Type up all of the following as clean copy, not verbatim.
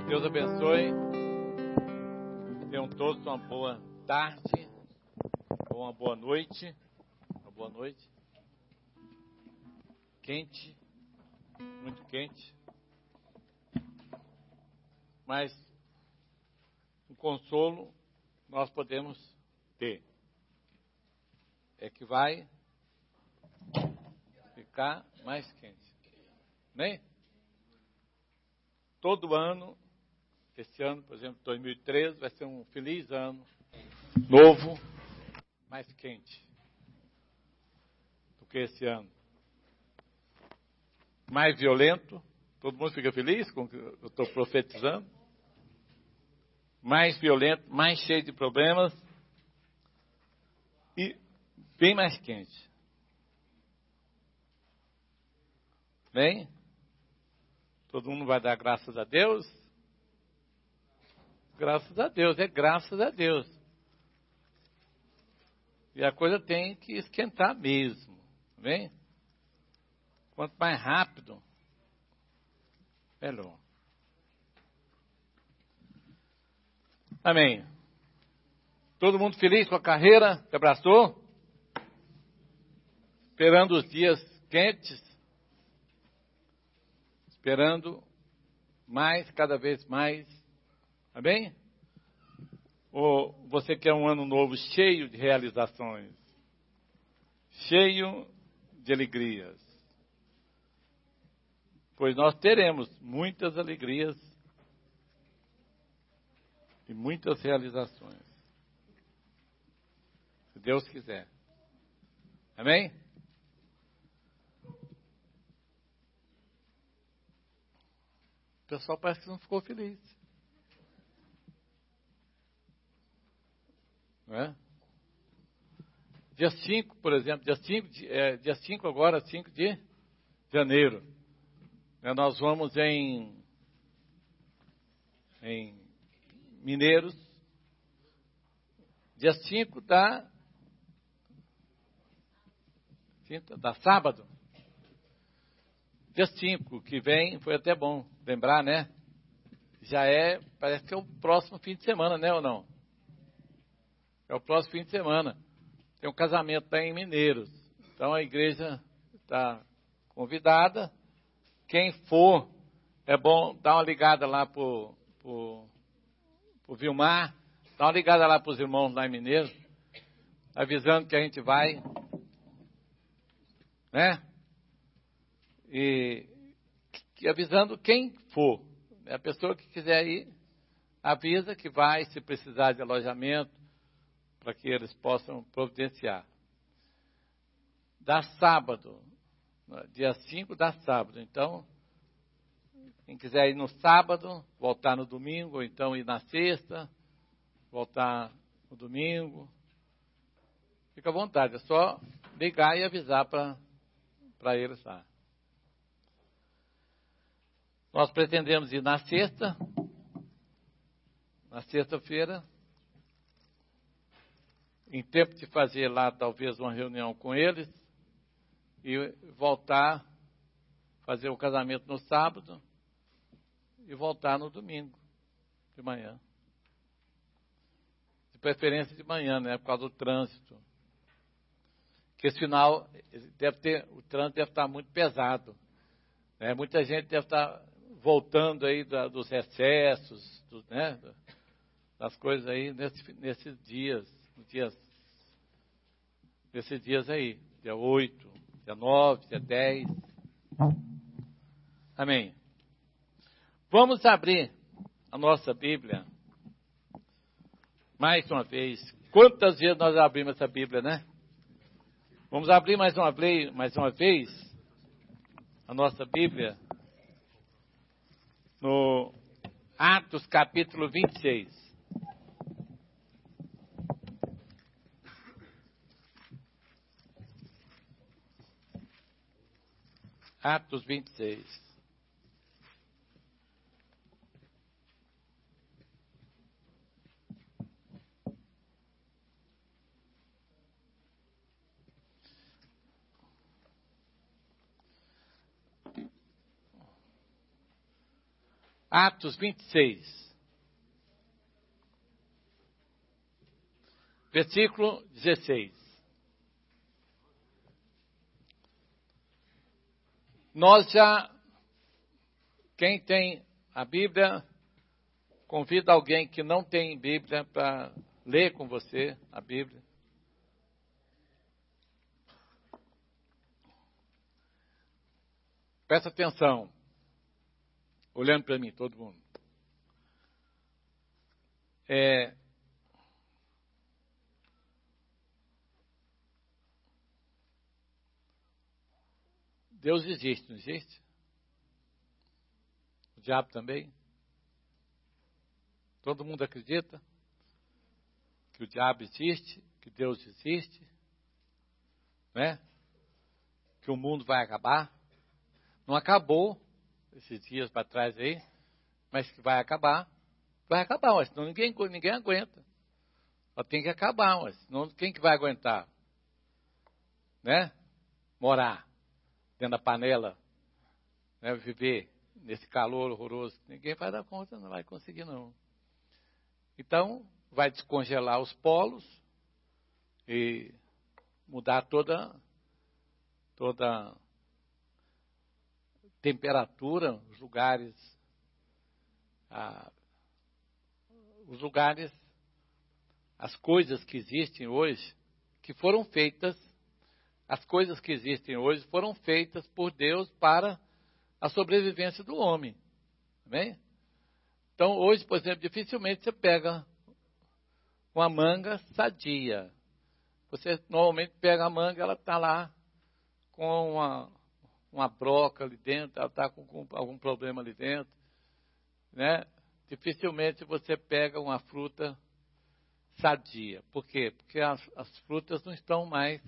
Deus abençoe. Tenham todos uma boa tarde, ou uma boa noite. Uma boa noite. Quente, muito quente. Mas um consolo nós podemos ter. É que vai ficar mais quente. Né? Todo ano, esse ano, por exemplo, 2013, vai ser um feliz ano, novo, mais quente do que esse ano. Mais violento, todo mundo fica feliz com o que eu estou profetizando. Mais violento, mais cheio de problemas e bem mais quente. Bem? Todo mundo vai dar graças a Deus? Graças a Deus, é graças a Deus. E a coisa tem que esquentar mesmo. Bem? Quanto mais rápido, melhor. Amém. Todo mundo feliz com a carreira que abraçou? Esperando os dias quentes? Esperando mais, cada vez mais. Amém? Ou você quer um ano novo cheio de realizações? Cheio de alegrias? Pois nós teremos muitas alegrias e muitas realizações. Se Deus quiser. Amém? O pessoal parece que não ficou feliz. Não é? Dia 5, por exemplo, dia 5 agora, 5 de janeiro. Nós vamos em Mineiros. Dia 5 dá sábado. Dia 5 que vem, foi até bom lembrar, né? Parece que é o próximo fim de semana, né ou não? É o próximo fim de semana. Tem um casamento lá em Mineiros. Então a igreja está convidada. Quem for, é bom dar uma ligada lá pro Vilmar. Dá uma ligada lá para os irmãos lá em Mineiros. Avisando que a gente vai. Né? E avisando quem for. A pessoa que quiser ir, avisa que vai, se precisar de alojamento, para que eles possam providenciar. Dá sábado, dia 5 dá sábado. Então, quem quiser ir no sábado, voltar no domingo, ou então ir na sexta, voltar no domingo, fica à vontade. É só ligar e avisar para eles lá. Nós pretendemos ir na sexta-feira, em tempo de fazer lá talvez uma reunião com eles, e voltar, fazer o casamento no sábado, e voltar no domingo, de manhã. De preferência de manhã, né, por causa do trânsito. Porque esse final, o trânsito deve estar muito pesado. Né? Muita gente deve estar voltando aí dos recessos, né, das coisas aí nesses dias aí, dia 8, dia 9, dia 10. Amém. Vamos abrir a nossa Bíblia mais uma vez. Quantas vezes nós abrimos essa Bíblia, né? Vamos abrir mais uma vez a nossa Bíblia no Atos capítulo 26. Atos 26. Atos 26, versículo 16. Quem tem a Bíblia, convida alguém que não tem Bíblia para ler com você a Bíblia. Presta atenção, olhando para mim, todo mundo. Deus existe, não existe? O diabo também? Todo mundo acredita que o diabo existe, que Deus existe, né? Que o mundo vai acabar. Não acabou esses dias para trás aí, mas que vai acabar. Vai acabar, mas senão ninguém aguenta. Só tem que acabar, mas senão quem que vai aguentar? Né? Morar dentro da panela, né? Viver nesse calor horroroso. Ninguém vai dar conta, não vai conseguir não. Então, vai descongelar os polos e mudar toda temperatura, os lugares, as coisas que existem hoje, que foram feitas, as coisas que existem hoje foram feitas por Deus para a sobrevivência do homem. Amém? Então, hoje, por exemplo, dificilmente você pega uma manga sadia. Você normalmente pega a manga, ela está lá com uma broca ali dentro, ela está com algum problema ali dentro, né? Dificilmente você pega uma fruta sadia. Por quê? Porque as frutas não estão mais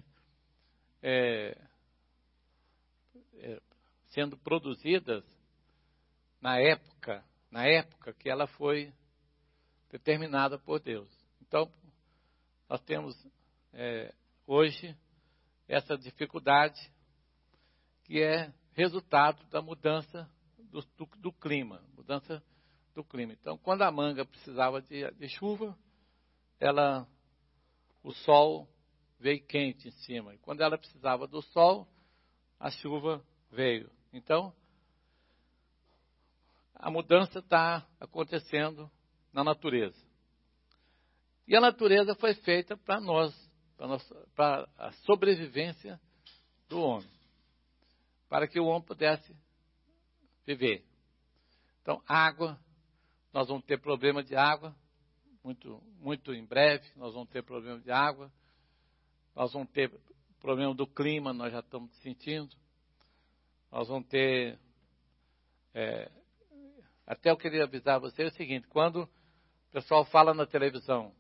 sendo produzidas na época que ela foi determinada por Deus. Então, nós temos hoje essa dificuldade que é resultado da mudança do clima, mudança do clima. Então, quando a manga precisava de chuva, o sol veio quente em cima. E quando ela precisava do sol, a chuva veio. Então, a mudança está acontecendo na natureza. E a natureza foi feita para para a sobrevivência do homem, para que o homem pudesse viver. Então, água, nós vamos ter problema de água, muito, muito em breve, nós vamos ter problema de água, nós vamos ter problema do clima, nós já estamos sentindo, nós vamos ter... até eu queria avisar você o seguinte, quando o pessoal fala na televisão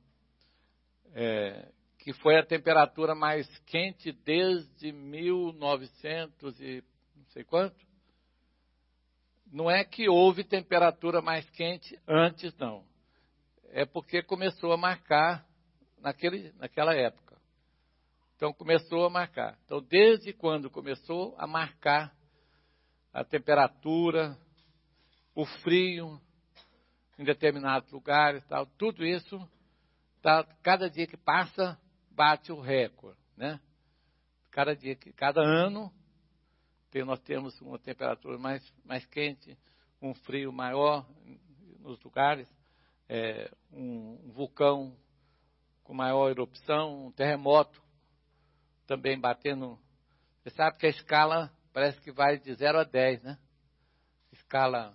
que foi a temperatura mais quente desde 1900 e não sei quanto, não é que houve temperatura mais quente antes, não. É porque começou a marcar naquela época. Então, começou a marcar. Então, desde quando começou a marcar a temperatura, o frio em determinados lugares, tal, tudo isso, cada dia que passa, bate o recorde, né? Cada ano, nós temos uma temperatura mais quente, um frio maior nos lugares, um vulcão com maior erupção, um terremoto também batendo. Você sabe que a escala parece que vai de 0 a 10, né? Escala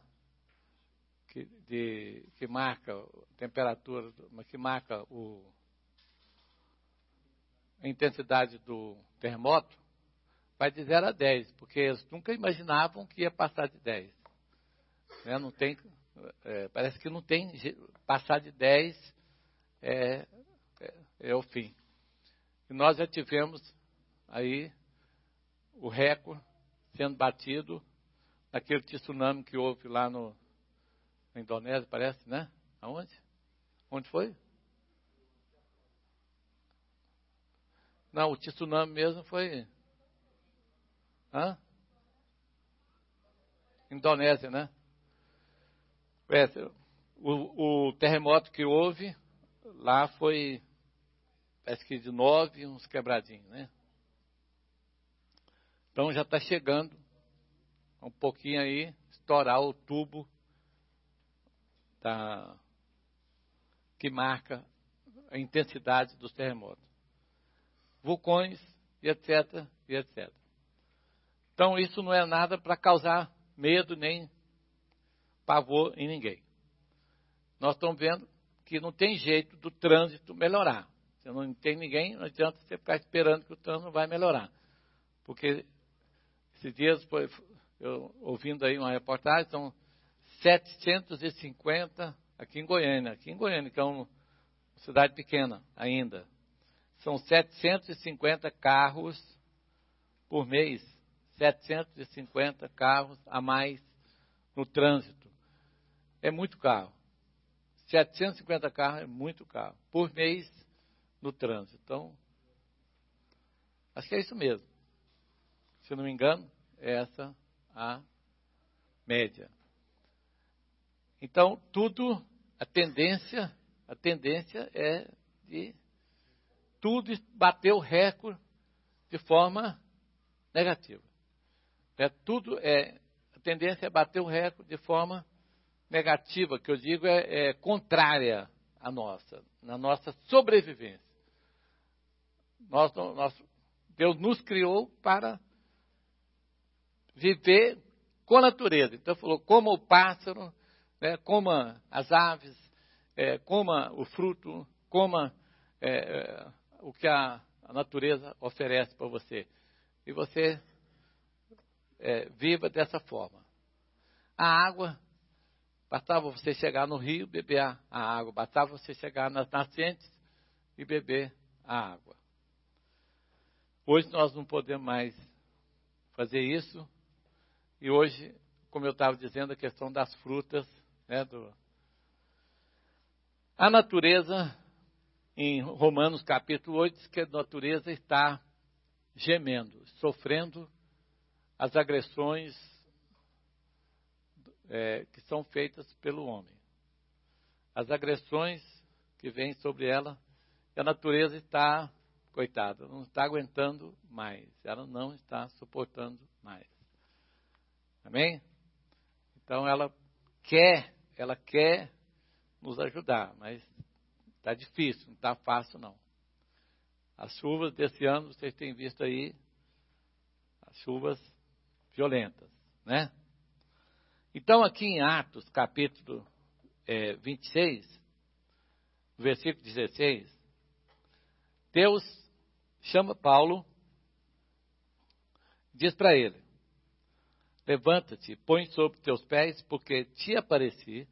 que marca a temperatura, que marca a intensidade do terremoto, vai de 0 a 10, porque eles nunca imaginavam que ia passar de 10. Né? Não tem, parece que não tem, passar de 10 é o fim. E nós já tivemos aí o recorde sendo batido naquele tsunami que houve lá na Indonésia, parece, né? Aonde? Onde foi? Não, o tsunami mesmo foi... Indonésia, né? O terremoto que houve lá foi, parece que de 9, uns quebradinhos, né? Então já está chegando um pouquinho aí, estourar o tubo que marca a intensidade dos terremotos. Vulcões, e etc, e etc. Então isso não é nada para causar medo nem pavor em ninguém. Nós estamos vendo que não tem jeito do trânsito melhorar. Se não tem ninguém, não adianta você ficar esperando que o trânsito não vai melhorar. Porque esses dias, eu ouvindo aí uma reportagem, são 750 aqui em Goiânia, que é uma cidade pequena ainda. São 750 carros por mês. 750 carros a mais no trânsito. É muito carro. 750 carros é muito carro por mês no trânsito. Então, acho que é isso mesmo. Se não me engano, é essa a média. Então, a tendência é de tudo bater o recorde de forma negativa. A tendência é bater o recorde de forma negativa, que eu digo é contrária à nossa, na nossa sobrevivência. Deus nos criou para viver com a natureza. Então falou, coma o pássaro, né, coma as aves, coma o fruto, coma o que a natureza oferece para você. E você viva dessa forma. A água, bastava você chegar no rio, beber a água. Bastava você chegar nas nascentes e beber a água. Hoje nós não podemos mais fazer isso. E hoje, como eu estava dizendo, a questão das frutas, né, a natureza, em Romanos capítulo 8, diz que a natureza está gemendo, sofrendo as agressões que são feitas pelo homem. As agressões que vêm sobre ela, e a natureza está, coitada, não está aguentando mais. Ela não está suportando mais. Amém? Então ela quer nos ajudar, mas está difícil, não está fácil não. As chuvas desse ano, vocês têm visto aí, as chuvas violentas, né? Então aqui em Atos, capítulo 26, versículo 16, Deus chama Paulo, diz para ele, levanta-te, põe sobre teus pés, porque te apareci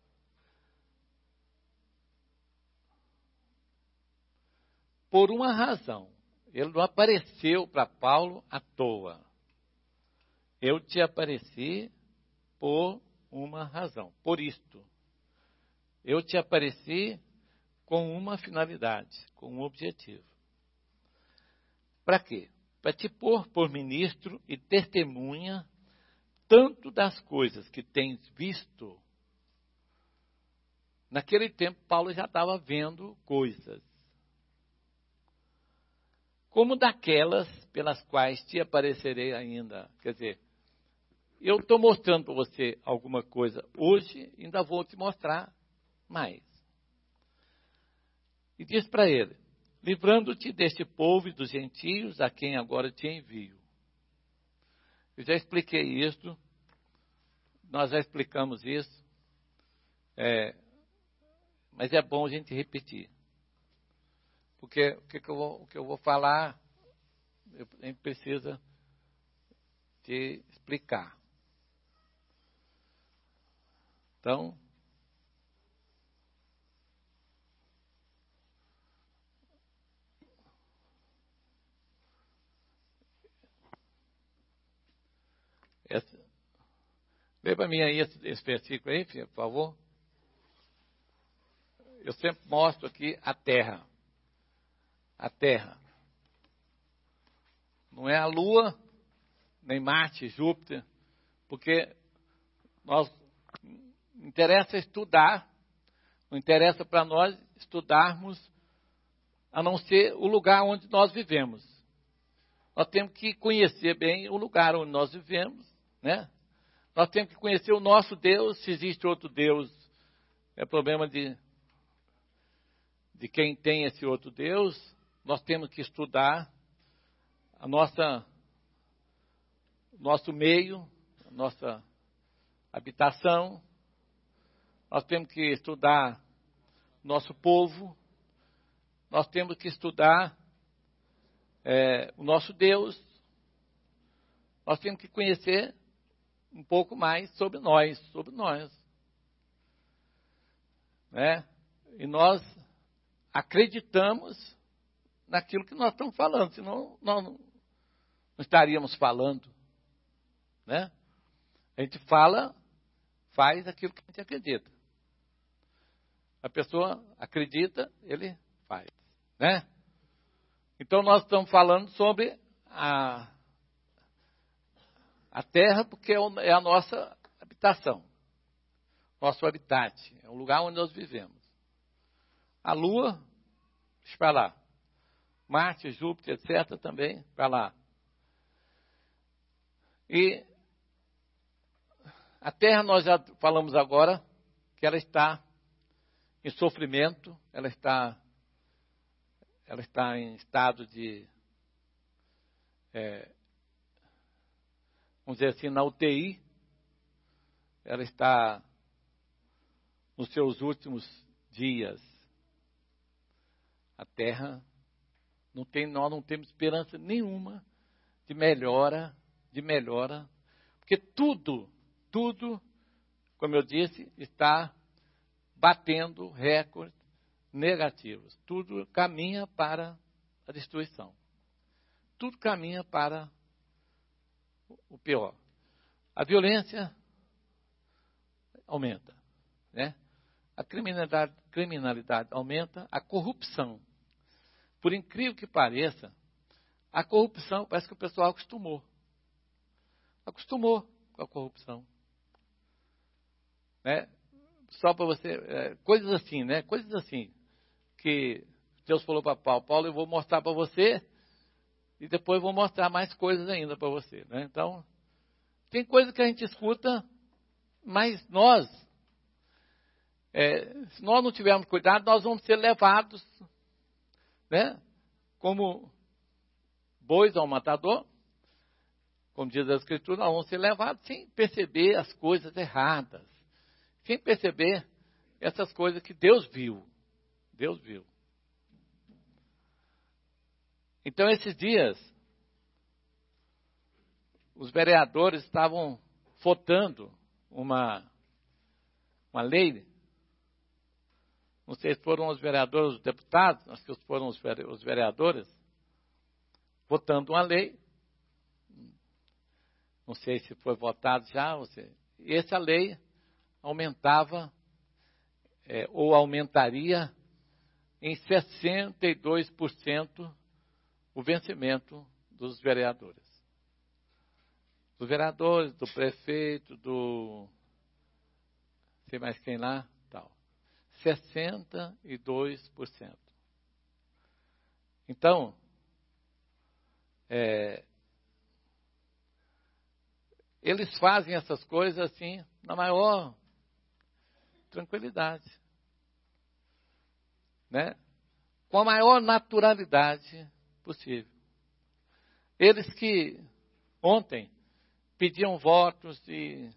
por uma razão. Ele não apareceu para Paulo à toa. Eu te apareci por uma razão, por isto. Eu te apareci com uma finalidade, com um objetivo. Para quê? Para te pôr por ministro e testemunha tanto das coisas que tens visto. Naquele tempo, Paulo já estava vendo coisas. Como daquelas pelas quais te aparecerei ainda. Quer dizer, eu estou mostrando para você alguma coisa hoje, ainda vou te mostrar mais. E diz para ele, livrando-te deste povo e dos gentios a quem agora te envio. Eu já expliquei isso, nós já explicamos isso, mas é bom a gente repetir. Porque o que eu vou falar, a gente precisa te explicar. Então, lê para mim aí esse versículo aí, filha, por favor. Eu sempre mostro aqui a terra. A terra. Não é a Lua, nem Marte, Júpiter, porque interessa estudar, não interessa para nós estudarmos, a não ser o lugar onde nós vivemos. Nós temos que conhecer bem o lugar onde nós vivemos, né? Nós temos que conhecer o nosso Deus, se existe outro Deus, é problema de quem tem esse outro Deus. Nós temos que estudar nosso meio, a nossa habitação. Nós temos que estudar nosso povo. Nós temos que estudar o nosso Deus. Nós temos que conhecer um pouco mais sobre nós. Né? E nós acreditamos naquilo que nós estamos falando, senão nós não estaríamos falando. Né? A gente faz aquilo que a gente acredita. A pessoa acredita, ele faz. Né? Então nós estamos falando sobre a terra, porque é a nossa habitação, nosso habitat, é o lugar onde nós vivemos. A Lua, deixa para lá. Marte, Júpiter, etc. também, para lá. E a Terra, nós já falamos agora, que ela está em sofrimento, ela está em estado de, vamos dizer assim, na UTI, ela está nos seus últimos dias. A Terra, nós não temos esperança nenhuma de melhora, porque tudo, como eu disse, está batendo recordes negativos. Tudo caminha para a destruição. Tudo caminha para o pior. A violência aumenta, né? A criminalidade aumenta, a corrupção. Por incrível que pareça, a corrupção, parece que o pessoal acostumou com a corrupção. Né? Só para você, coisas assim, né? Coisas assim, que Deus falou para Paulo, eu vou mostrar para você, e depois vou mostrar mais coisas ainda para você. Né? Então, tem coisa que a gente escuta, mas se nós não tivermos cuidado, nós vamos ser levados, né, como bois ao matador, como diz a Escritura, nós vamos ser levados sem perceber as coisas erradas, sem perceber essas coisas que Deus viu. Então, esses dias, os vereadores estavam votando uma lei. Não sei se foram os vereadores, os deputados, acho que foram os vereadores, votando uma lei. Não sei se foi votado já. E essa lei aumentava, ou aumentaria em 62% o vencimento dos vereadores. Dos vereadores, do prefeito, não sei mais quem lá, tal. 62%. Então, eles fazem essas coisas assim, na maior tranquilidade. Né? Com a maior naturalidade possível. Eles que ontem pediam votos e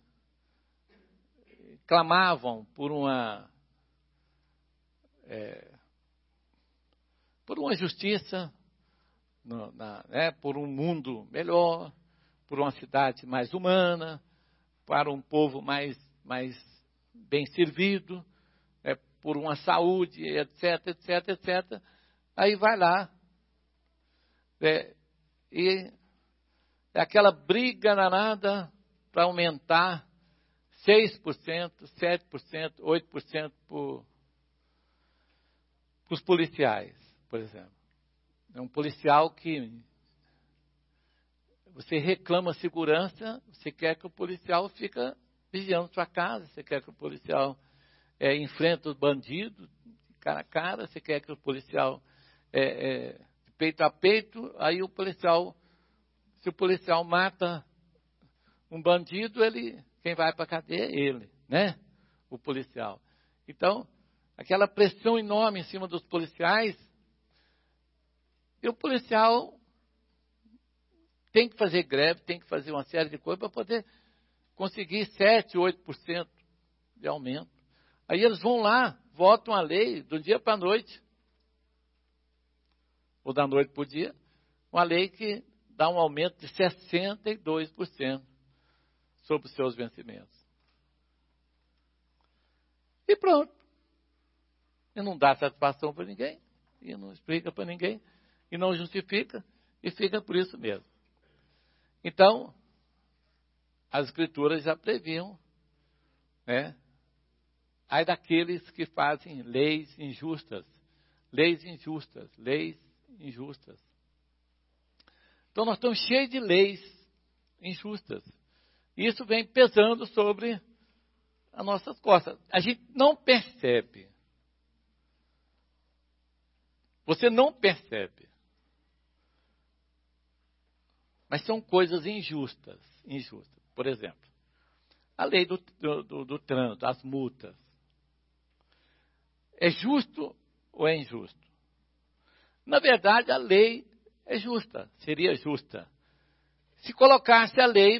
clamavam por uma justiça, por um mundo melhor, por uma cidade mais humana, para um povo mais bem servido, por uma saúde, etc. Aí vai lá, e é aquela briga danada para aumentar 6%, 7%, 8% para os policiais, por exemplo. É um policial que você reclama segurança, você quer que o policial fica vigiando sua casa, você quer que o policial enfrente os bandidos cara a cara, você quer que o policial peito a peito, aí o policial, se o policial mata um bandido, quem vai para a cadeia é ele, né? O policial. Então, aquela pressão enorme em cima dos policiais, e o policial tem que fazer greve, tem que fazer uma série de coisas para poder conseguir 7%, 8% de aumento. Aí eles vão lá, votam a lei do dia para a noite, ou da noite para o dia, uma lei que dá um aumento de 62% sobre os seus vencimentos. E pronto. E não dá satisfação para ninguém, e não explica para ninguém, e não justifica, e fica por isso mesmo. Então, as Escrituras já previam, né? Ai daqueles que fazem leis injustas. Leis injustas, leis injustas. Então nós estamos cheios de leis injustas. E isso vem pesando sobre as nossas costas. A gente não percebe. Você não percebe. Mas são coisas injustas. Por exemplo, a lei do trânsito, as multas. É justo ou é injusto? Na verdade, a lei é justa, seria justa. Se colocasse a lei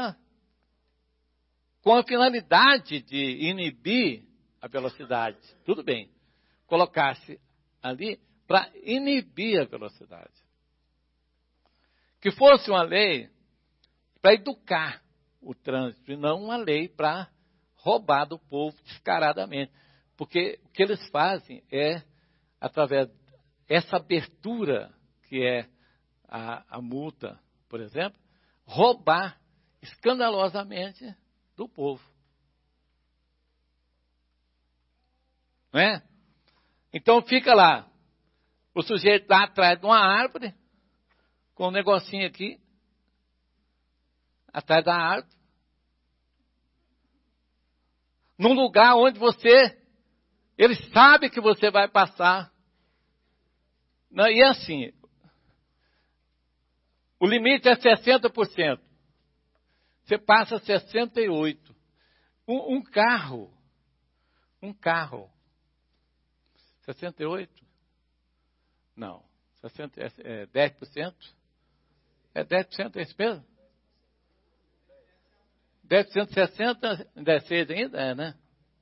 com a finalidade de inibir a velocidade, tudo bem. Colocasse ali para inibir a velocidade. Que fosse uma lei para educar o trânsito, e não uma lei para roubar do povo descaradamente. Porque o que eles fazem é, através dessa abertura, que é a multa, por exemplo, roubar escandalosamente do povo. Não é? Então fica lá, o sujeito lá atrás de uma árvore, com um negocinho aqui, atrás da árvore, num lugar onde ele sabe que você vai passar. Não, e assim, o limite é 60%. Você passa 68%. Um carro, 68%? Não, 10%? É 10% é isso mesmo? 10% de 60 ainda é 6 ainda? É, né?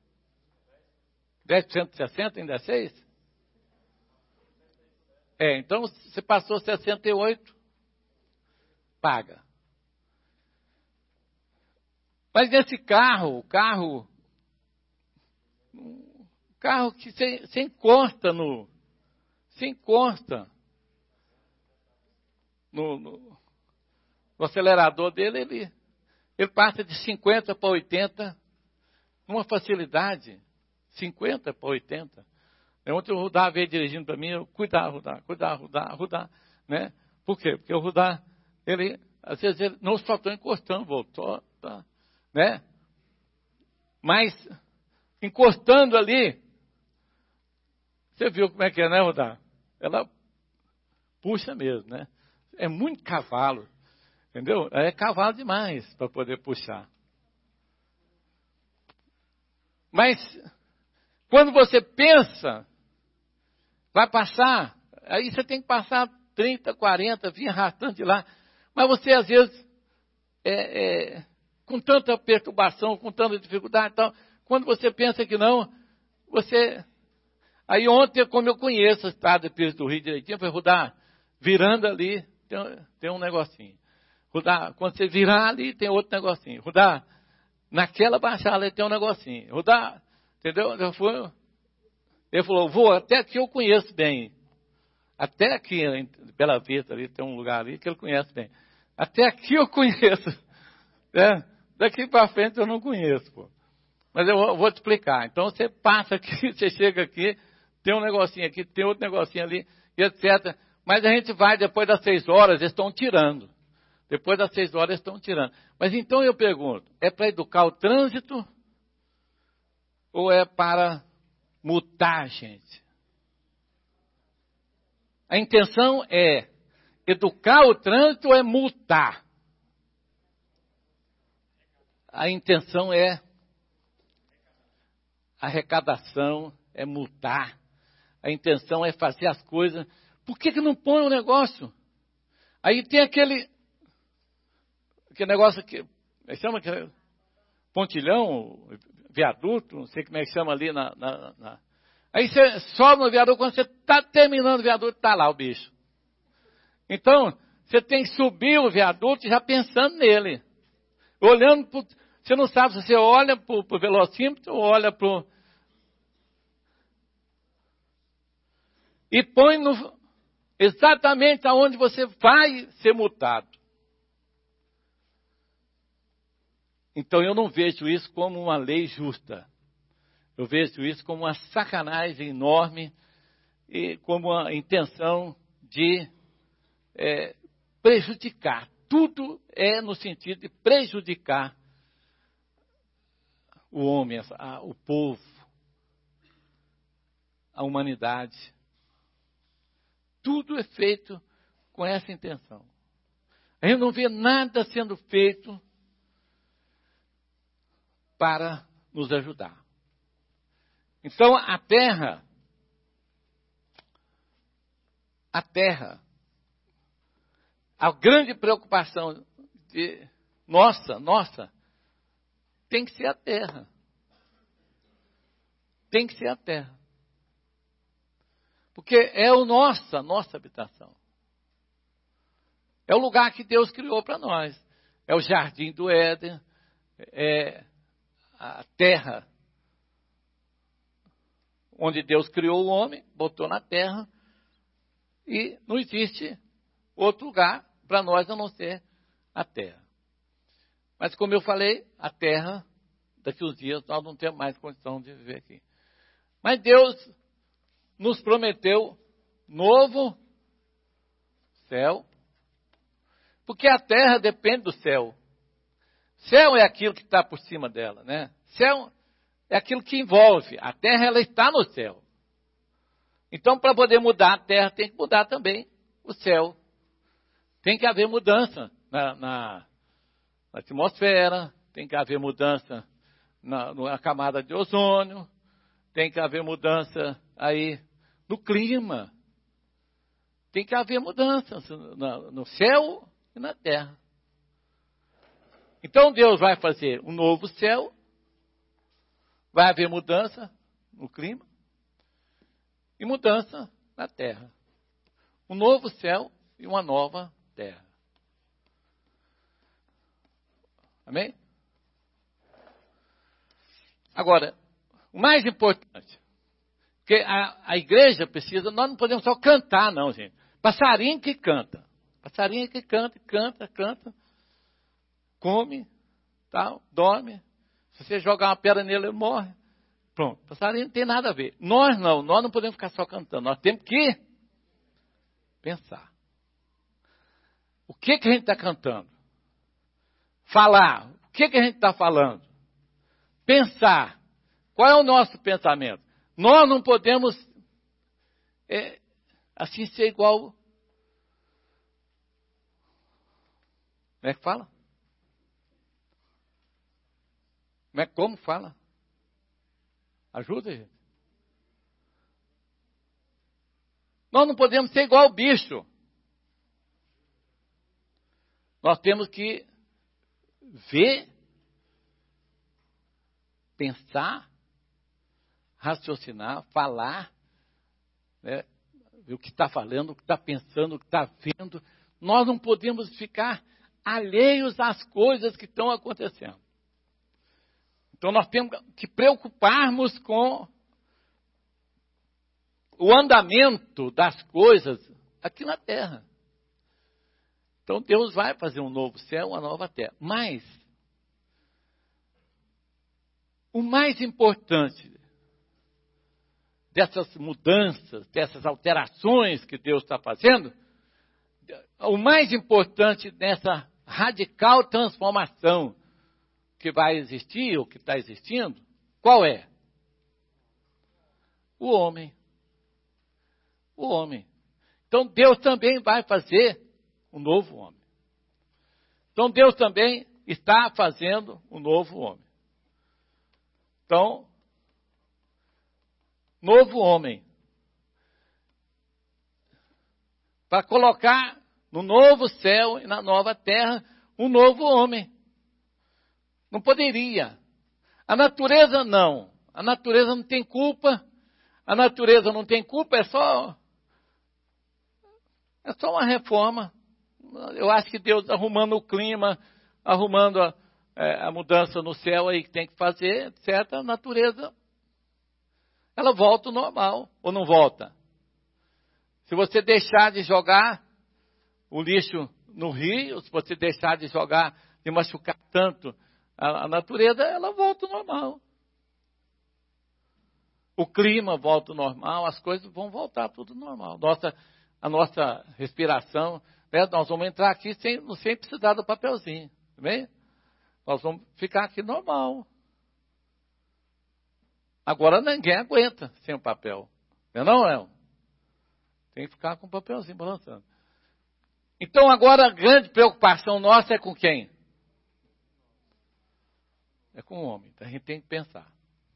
10% de 60 ainda é 6? Então você passou 68, paga. Mas nesse carro que você encosta no acelerador dele, ele passa de 50 para 80, numa facilidade, 50 para 80. Ontem o Rudá veio dirigindo para mim, cuidar, né? Por quê? Porque o Rudá, às vezes, ele não só está encostando, voltou, tá, né? Mas, encostando ali, você viu como é que é, né, Rudá? Ela puxa mesmo, né? É muito cavalo, entendeu? É cavalo demais para poder puxar. Mas, quando você pensa, vai passar, aí você tem que passar 30, 40, vir arrastando de lá. Mas você, às vezes, com tanta perturbação, com tanta dificuldade e tal, quando você pensa que não, você... Aí ontem, como eu conheço a estrada de Pires do Rio direitinho, eu falei, Rudá, virando ali, tem um negocinho. Rudá, quando você virar ali, tem outro negocinho. Rudá, naquela baixada ali tem um negocinho. Rudá, entendeu? Ele falou, vô, até aqui eu conheço bem. Até aqui, em Bela Vista, ali, tem um lugar ali que ele conhece bem. Até aqui eu conheço. Né? Daqui para frente eu não conheço, pô. Mas eu vou te explicar. Então você passa aqui, você chega aqui, tem um negocinho aqui, tem outro negocinho ali, e etc. Mas a gente vai, depois das 6 horas, eles estão tirando. Depois das 6 horas estão tirando. Mas então eu pergunto, é para educar o trânsito ou é para multar a gente? A intenção é educar o trânsito ou é multar? A intenção é arrecadação, é multar. A intenção é fazer as coisas. Por que não põe o negócio? Aí tem aquele negócio que chama que pontilhão, viaduto, não sei como é que chama ali Aí você sobe no viaduto, quando você está terminando o viaduto, está lá o bicho. Então, você tem que subir o viaduto já pensando nele. Olhando para... Você não sabe se você olha para o velocímetro ou olha para o... E põe exatamente aonde você vai ser multado. Então eu não vejo isso como uma lei justa. Eu vejo isso como uma sacanagem enorme e como uma intenção de prejudicar. Tudo é no sentido de prejudicar o homem, o povo, a humanidade. Tudo é feito com essa intenção. A gente não vê nada sendo feito para nos ajudar. Então, a terra, a grande preocupação de nossa, tem que ser a terra. Tem que ser a terra. Porque é a nossa habitação. É o lugar que Deus criou para nós. É o jardim do Éden, é a terra onde Deus criou o homem, botou na terra, e não existe outro lugar para nós a não ser a terra. Mas como eu falei, a terra, daqui uns dias nós não temos mais condição de viver aqui. Mas Deus nos prometeu novo céu, porque a terra depende do céu. Céu é aquilo que está por cima dela, né? Céu é aquilo que envolve. A terra, ela está no céu. Então, para poder mudar a terra, tem que mudar também o céu. Tem que haver mudança na atmosfera, tem que haver mudança na camada de ozônio, tem que haver mudança aí no clima. Tem que haver mudança no céu e na terra. Então Deus vai fazer um novo céu, vai haver mudança no clima e mudança na terra. Um novo céu e uma nova terra. Amém? Agora, o mais importante, porque a igreja precisa, nós não podemos só cantar, não, gente. Passarinho que canta. Passarinho que canta, come, tal, dorme. Se você jogar uma pedra nele, ele morre. Pronto, passarinho não tem nada a ver. Nós não podemos ficar só cantando. Nós temos que pensar. O que a gente está cantando? Falar. O que a gente está falando? Pensar. Qual é o nosso pensamento? Nós não podemos assim ser igual. Como é que fala? Como fala? Ajuda, gente. Nós não podemos ser igual ao bicho. Nós temos que ver, pensar, raciocinar, falar, né? O que está falando, o que está pensando, o que está vendo. Nós não podemos ficar alheios às coisas que estão acontecendo. Então nós temos que preocuparmos com o andamento das coisas aqui na terra. Então Deus vai fazer um novo céu, uma nova terra. Mas o mais importante dessas mudanças, dessas alterações que Deus está fazendo, o mais importante nessa radical transformação que vai existir, ou que está existindo, qual é? O homem. O homem. Então Deus também vai fazer um novo homem. Então Deus também está fazendo um novo homem. Então, novo homem. Para colocar no novo céu e na nova terra um novo homem. Não poderia. A natureza não. A natureza não tem culpa. A natureza não tem culpa, é só uma reforma. Eu acho que Deus arrumando o clima, arrumando a mudança no céu aí que tem que fazer, etc. A natureza, ela volta ao normal, ou não volta? Se você deixar de jogar o lixo no rio, se você deixar de jogar, de machucar tanto a natureza, ela volta ao normal. O clima volta ao normal, as coisas vão voltar tudo normal. A nossa respiração, né, nós vamos entrar aqui sem precisar do papelzinho, tá bem? Nós vamos ficar aqui normal. Agora ninguém aguenta sem o papel. Não é? Tem que ficar com o papelzinho balançando. Então agora a grande preocupação nossa é com quem? É com o homem. Então a gente tem que pensar.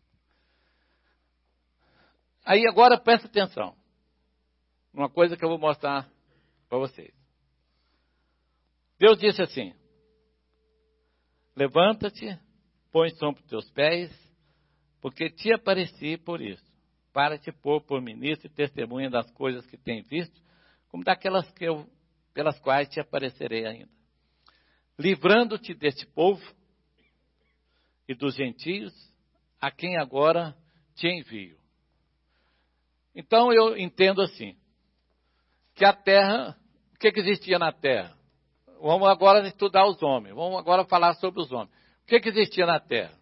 Aí agora presta atenção. Uma coisa que eu vou mostrar para vocês. Deus disse assim: levanta-te, põe sobre os teus pés, porque te apareci por isso, para te pôr por ministro e testemunha das coisas que tem visto, como daquelas pelas quais te aparecerei ainda. Livrando-te deste povo e dos gentios, a quem agora te envio. Então eu entendo assim, que a terra, o que existia na terra? Vamos agora estudar os homens, vamos agora falar sobre os homens. O que existia na terra?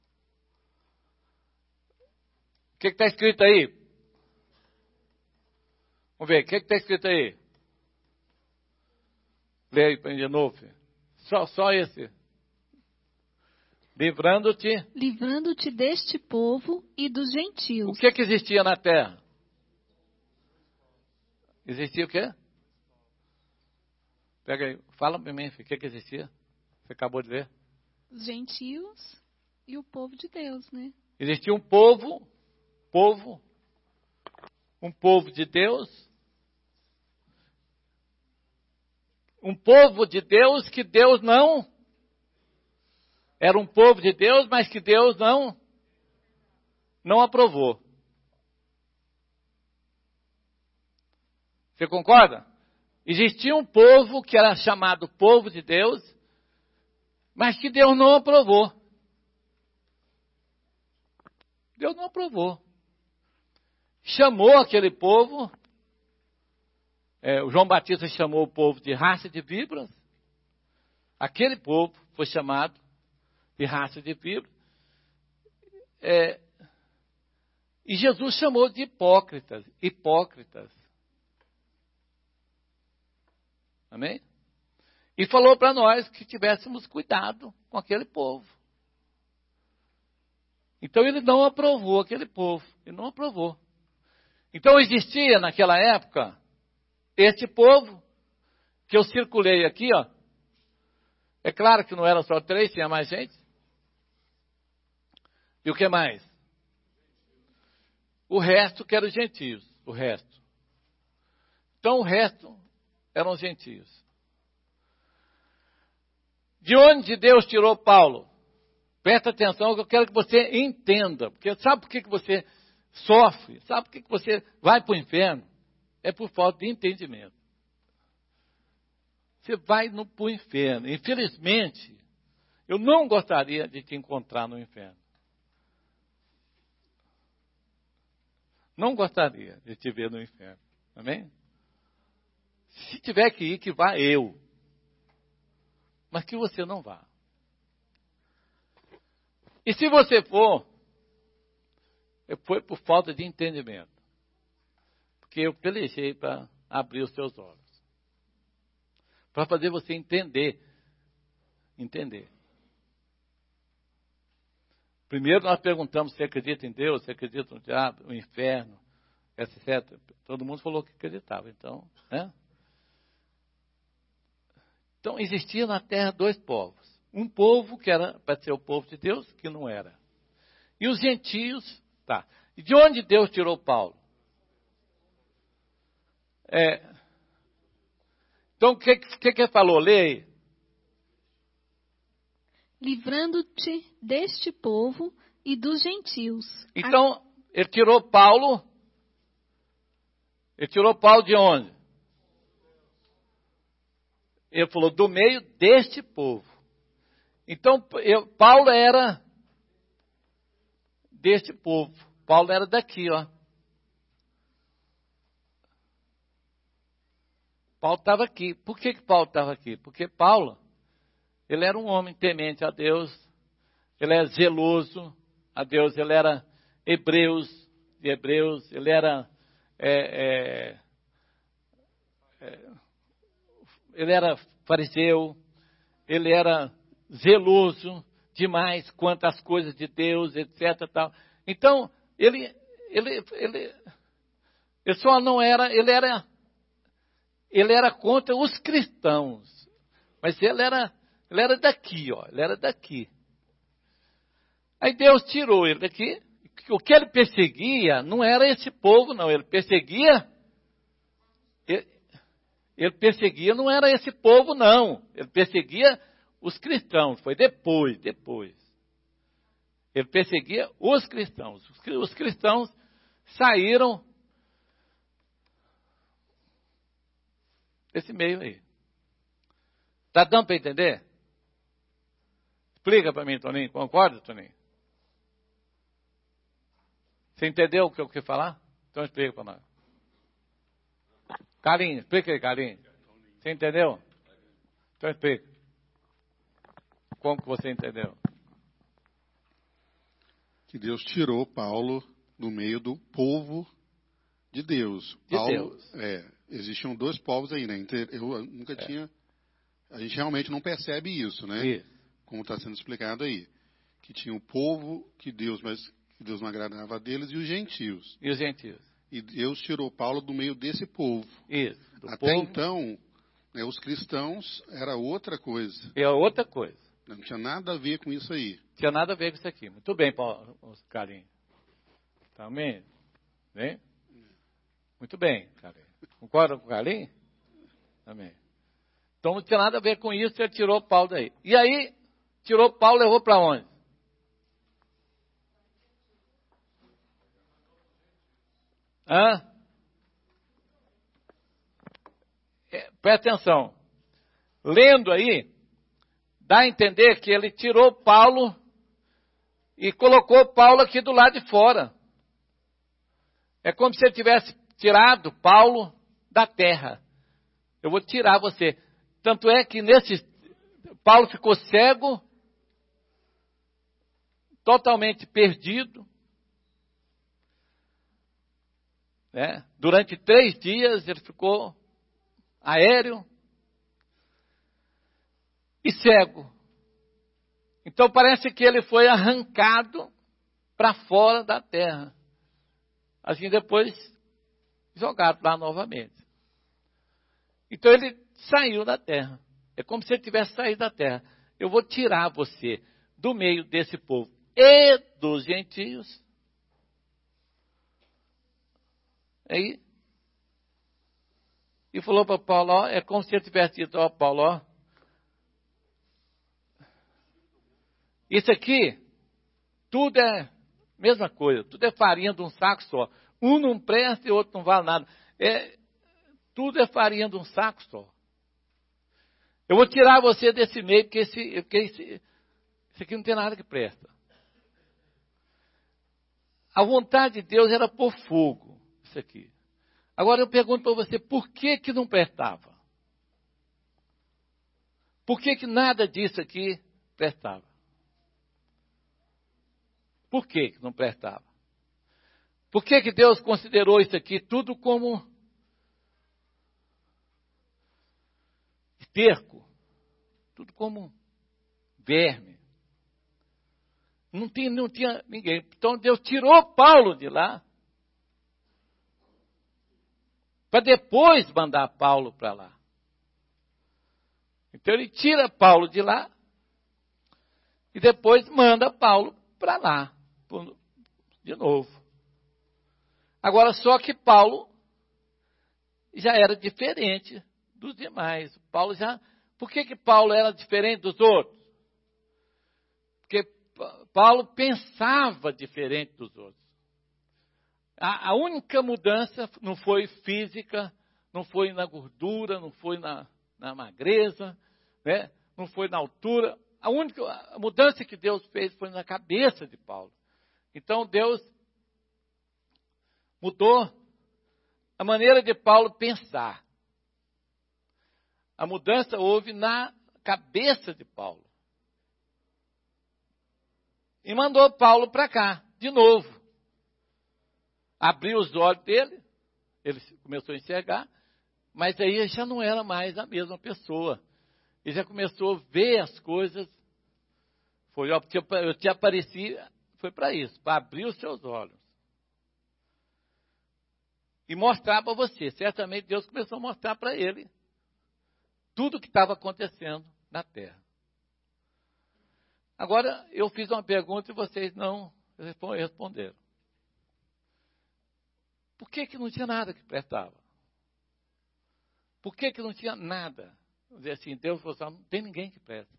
O que está escrito aí? Vamos ver, o que está escrito aí? Lê aí de novo. Só esse. Livrando-te deste povo e dos gentios. O que existia na terra? Existia o quê? Pega aí, fala para mim, o que existia? Você acabou de ler? Os gentios e o povo de Deus, né? Existia um povo de Deus, um povo de Deus que Deus não, era um povo de Deus, mas que Deus não aprovou. Você concorda? Existia um povo que era chamado povo de Deus, mas que Deus não aprovou. Deus não aprovou. Chamou aquele povo, o João Batista chamou o povo de raça de víboras. Aquele povo foi chamado de raça de víboras. E Jesus chamou de hipócritas. Amém? E falou para nós que tivéssemos cuidado com aquele povo. Então ele não aprovou aquele povo. Ele não aprovou. Então existia naquela época este povo que eu circulei aqui, ó. É claro que não era só 3, tinha mais gente. E o que mais? O resto que eram os gentios. O resto. Então o resto eram os gentios. De onde Deus tirou Paulo? Presta atenção que eu quero que você entenda. Porque sabe por que você sofre? Sabe por que você vai para o inferno? É por falta de entendimento. Você vai para o inferno. Infelizmente, eu não gostaria de te encontrar no inferno. Não gostaria de te ver no inferno. Amém? Se tiver que ir, que vá eu. Mas que você não vá. E se você for, foi por falta de entendimento. Porque eu pelejei para abrir os seus olhos. Para fazer você entender entender. Primeiro nós perguntamos se acredita em Deus, se acredita no diabo, no inferno, etc. Todo mundo falou que acreditava. Então, né? Então existia na terra dois povos. Um povo que era para ser o povo de Deus, que não era. E os gentios, tá. E de onde Deus tirou Paulo? Então o que ele falou? Lê aí. Livrando-te deste povo e dos gentios. Então, ele tirou Paulo. Ele tirou Paulo de onde? Ele falou, do meio deste povo. Então, Paulo era deste povo. Paulo era daqui, ó. Paulo estava aqui. Por que Paulo estava aqui? Porque Paulo, ele era um homem temente a Deus, ele era zeloso a Deus, ele era de hebreus, ele era ele era fariseu, ele era zeloso demais quanto às coisas de Deus, etc. Tal. Então, ele só não era, ele era contra os cristãos, mas ele era daqui, ó, ele era daqui. Aí Deus tirou ele daqui. O que ele perseguia não era esse povo, não. Ele perseguia não era esse povo, não. Ele perseguia os cristãos. Foi depois. Ele perseguia os cristãos. Os cristãos saíram desse meio aí. Está dando para entender? Explica para mim, Toninho. Concorda, Toninho? Você entendeu o que eu quis falar? Então explica para nós. Carlinhos, explica aí, Carlinhos. Você entendeu? Então explica. Como que você entendeu? Que Deus tirou Paulo do meio do povo de Deus. Existiam dois povos aí, né? Eu nunca tinha... A gente realmente não percebe isso, né? Isso. Como está sendo explicado aí. Que tinha o povo que Deus não agradava deles e os gentios. E os gentios. E Deus tirou Paulo do meio desse povo. Isso. Até então, né, os cristãos era outra coisa. É outra coisa. Não tinha nada a ver com isso aí. Tinha nada a ver com isso aqui. Muito bem, Paulo, Carlinhos. Também? Bem? Muito bem, Carlinhos. Concorda com o Carlinhos? Também. Então não tinha nada a ver com isso, ele tirou Paulo daí. E aí, tirou Paulo e levou para onde? Presta atenção. Lendo aí, dá a entender que ele tirou Paulo e colocou Paulo aqui do lado de fora. É como se ele tivesse tirado Paulo da terra. Eu vou tirar você. Tanto é que Paulo ficou cego, totalmente perdido. Né? Durante 3 dias ele ficou aéreo e cego. Então parece que ele foi arrancado para fora da terra. Assim depois jogado lá novamente. Então ele saiu da terra. É como se ele tivesse saído da terra. Eu vou tirar você do meio desse povo e dos gentios. Aí, e falou para Paulo, ó, é como se ele tivesse dito, ó, Paulo, ó, isso aqui, tudo é mesma coisa, tudo é farinha de um saco só. Um não presta e o outro não vale nada. Tudo é farinha de um saco só. Eu vou tirar você desse meio, porque esse aqui não tem nada que presta. A vontade de Deus era pôr fogo, isso aqui. Agora eu pergunto para você, por que não prestava? Por que nada disso aqui prestava? Por que não prestava? Por que Deus considerou isso aqui tudo como esterco? Tudo como verme. Não tinha ninguém. Então Deus tirou Paulo de lá, para depois mandar Paulo para lá. Então ele tira Paulo de lá, e depois manda Paulo para lá, de novo. Agora, só que Paulo já era diferente dos demais. Por que Paulo era diferente dos outros? Porque Paulo pensava diferente dos outros. A única mudança não foi física, não foi na gordura, não foi na magreza, né? Não foi na altura. A única mudança que Deus fez foi na cabeça de Paulo. Então Deus mudou a maneira de Paulo pensar. A mudança houve na cabeça de Paulo. E mandou Paulo para cá, de novo. Abriu os olhos dele, ele começou a enxergar, mas aí ele já não era mais a mesma pessoa. Ele já começou a ver as coisas. Eu te apareci, foi para isso, para abrir os seus olhos. E mostrar para você. Certamente Deus começou a mostrar para ele tudo o que estava acontecendo na terra. Agora, eu fiz uma pergunta e vocês não responderam. Por que não tinha nada que prestava? Por que não tinha nada? Vamos dizer assim, Deus falou assim, não tem ninguém que presta.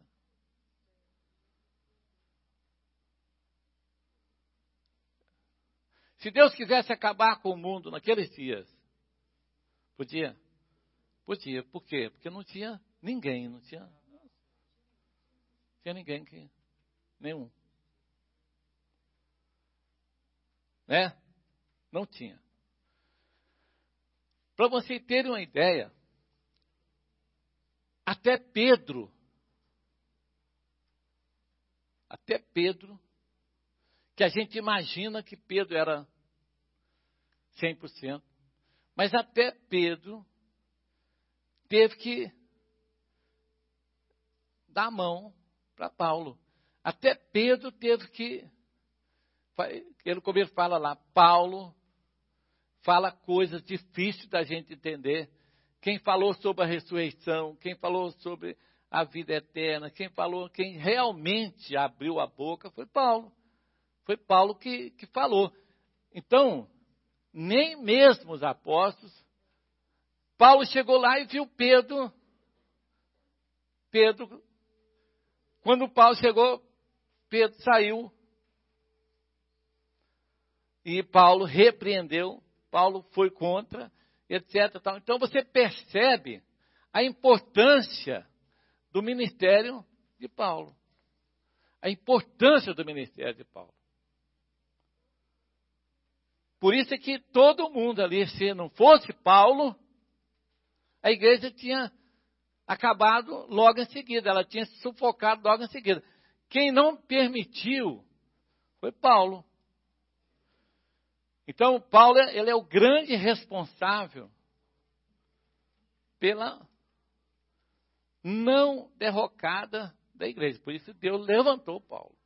Se Deus quisesse acabar com o mundo naqueles dias, podia? Podia. Por quê? Porque não tinha ninguém, não tinha ninguém nenhum. Né? Não tinha. Para vocês terem uma ideia, até Pedro, que a gente imagina que Pedro era 100%, mas até Pedro teve que dar a mão para Paulo. Até Pedro teve que, ele como fala lá, Paulo fala coisas difíceis da gente entender. Quem falou sobre a ressurreição, quem falou sobre a vida eterna, quem realmente abriu a boca foi Paulo. Foi Paulo que falou. Então, nem mesmo os apóstolos, Paulo chegou lá e viu Pedro, quando Paulo chegou, Pedro saiu, e Paulo repreendeu, Paulo foi contra, etc. Então você percebe a importância do ministério de Paulo. A importância do ministério de Paulo. Por isso é que todo mundo ali, se não fosse Paulo, a igreja tinha acabado logo em seguida, ela tinha se sufocado logo em seguida. Quem não permitiu foi Paulo. Então, Paulo, ele é o grande responsável pela não derrocada da igreja. Por isso, Deus levantou Paulo.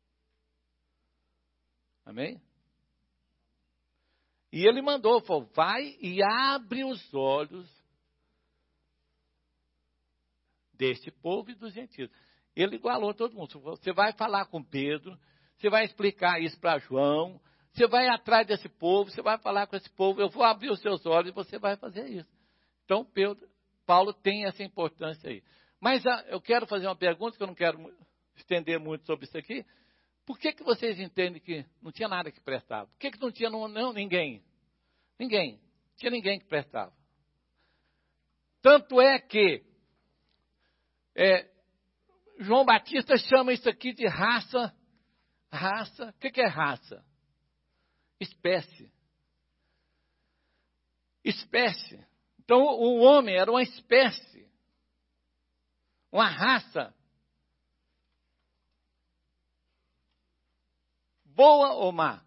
Amém? E ele mandou, falou, vai e abre os olhos deste povo e dos gentios. Ele igualou todo mundo. Você vai falar com Pedro, você vai explicar isso para João, você vai atrás desse povo, você vai falar com esse povo, eu vou abrir os seus olhos e você vai fazer isso. Então, Paulo tem essa importância aí. Mas eu quero fazer uma pergunta, que eu não quero estender muito sobre isso aqui. Por que vocês entendem que não tinha nada que prestava? Por que não tinha ninguém? Ninguém. Não tinha ninguém que prestava. Tanto é que João Batista chama isso aqui de raça. Raça. O que é raça? Espécie. Espécie. Então o homem era uma espécie. Uma raça. Boa ou má?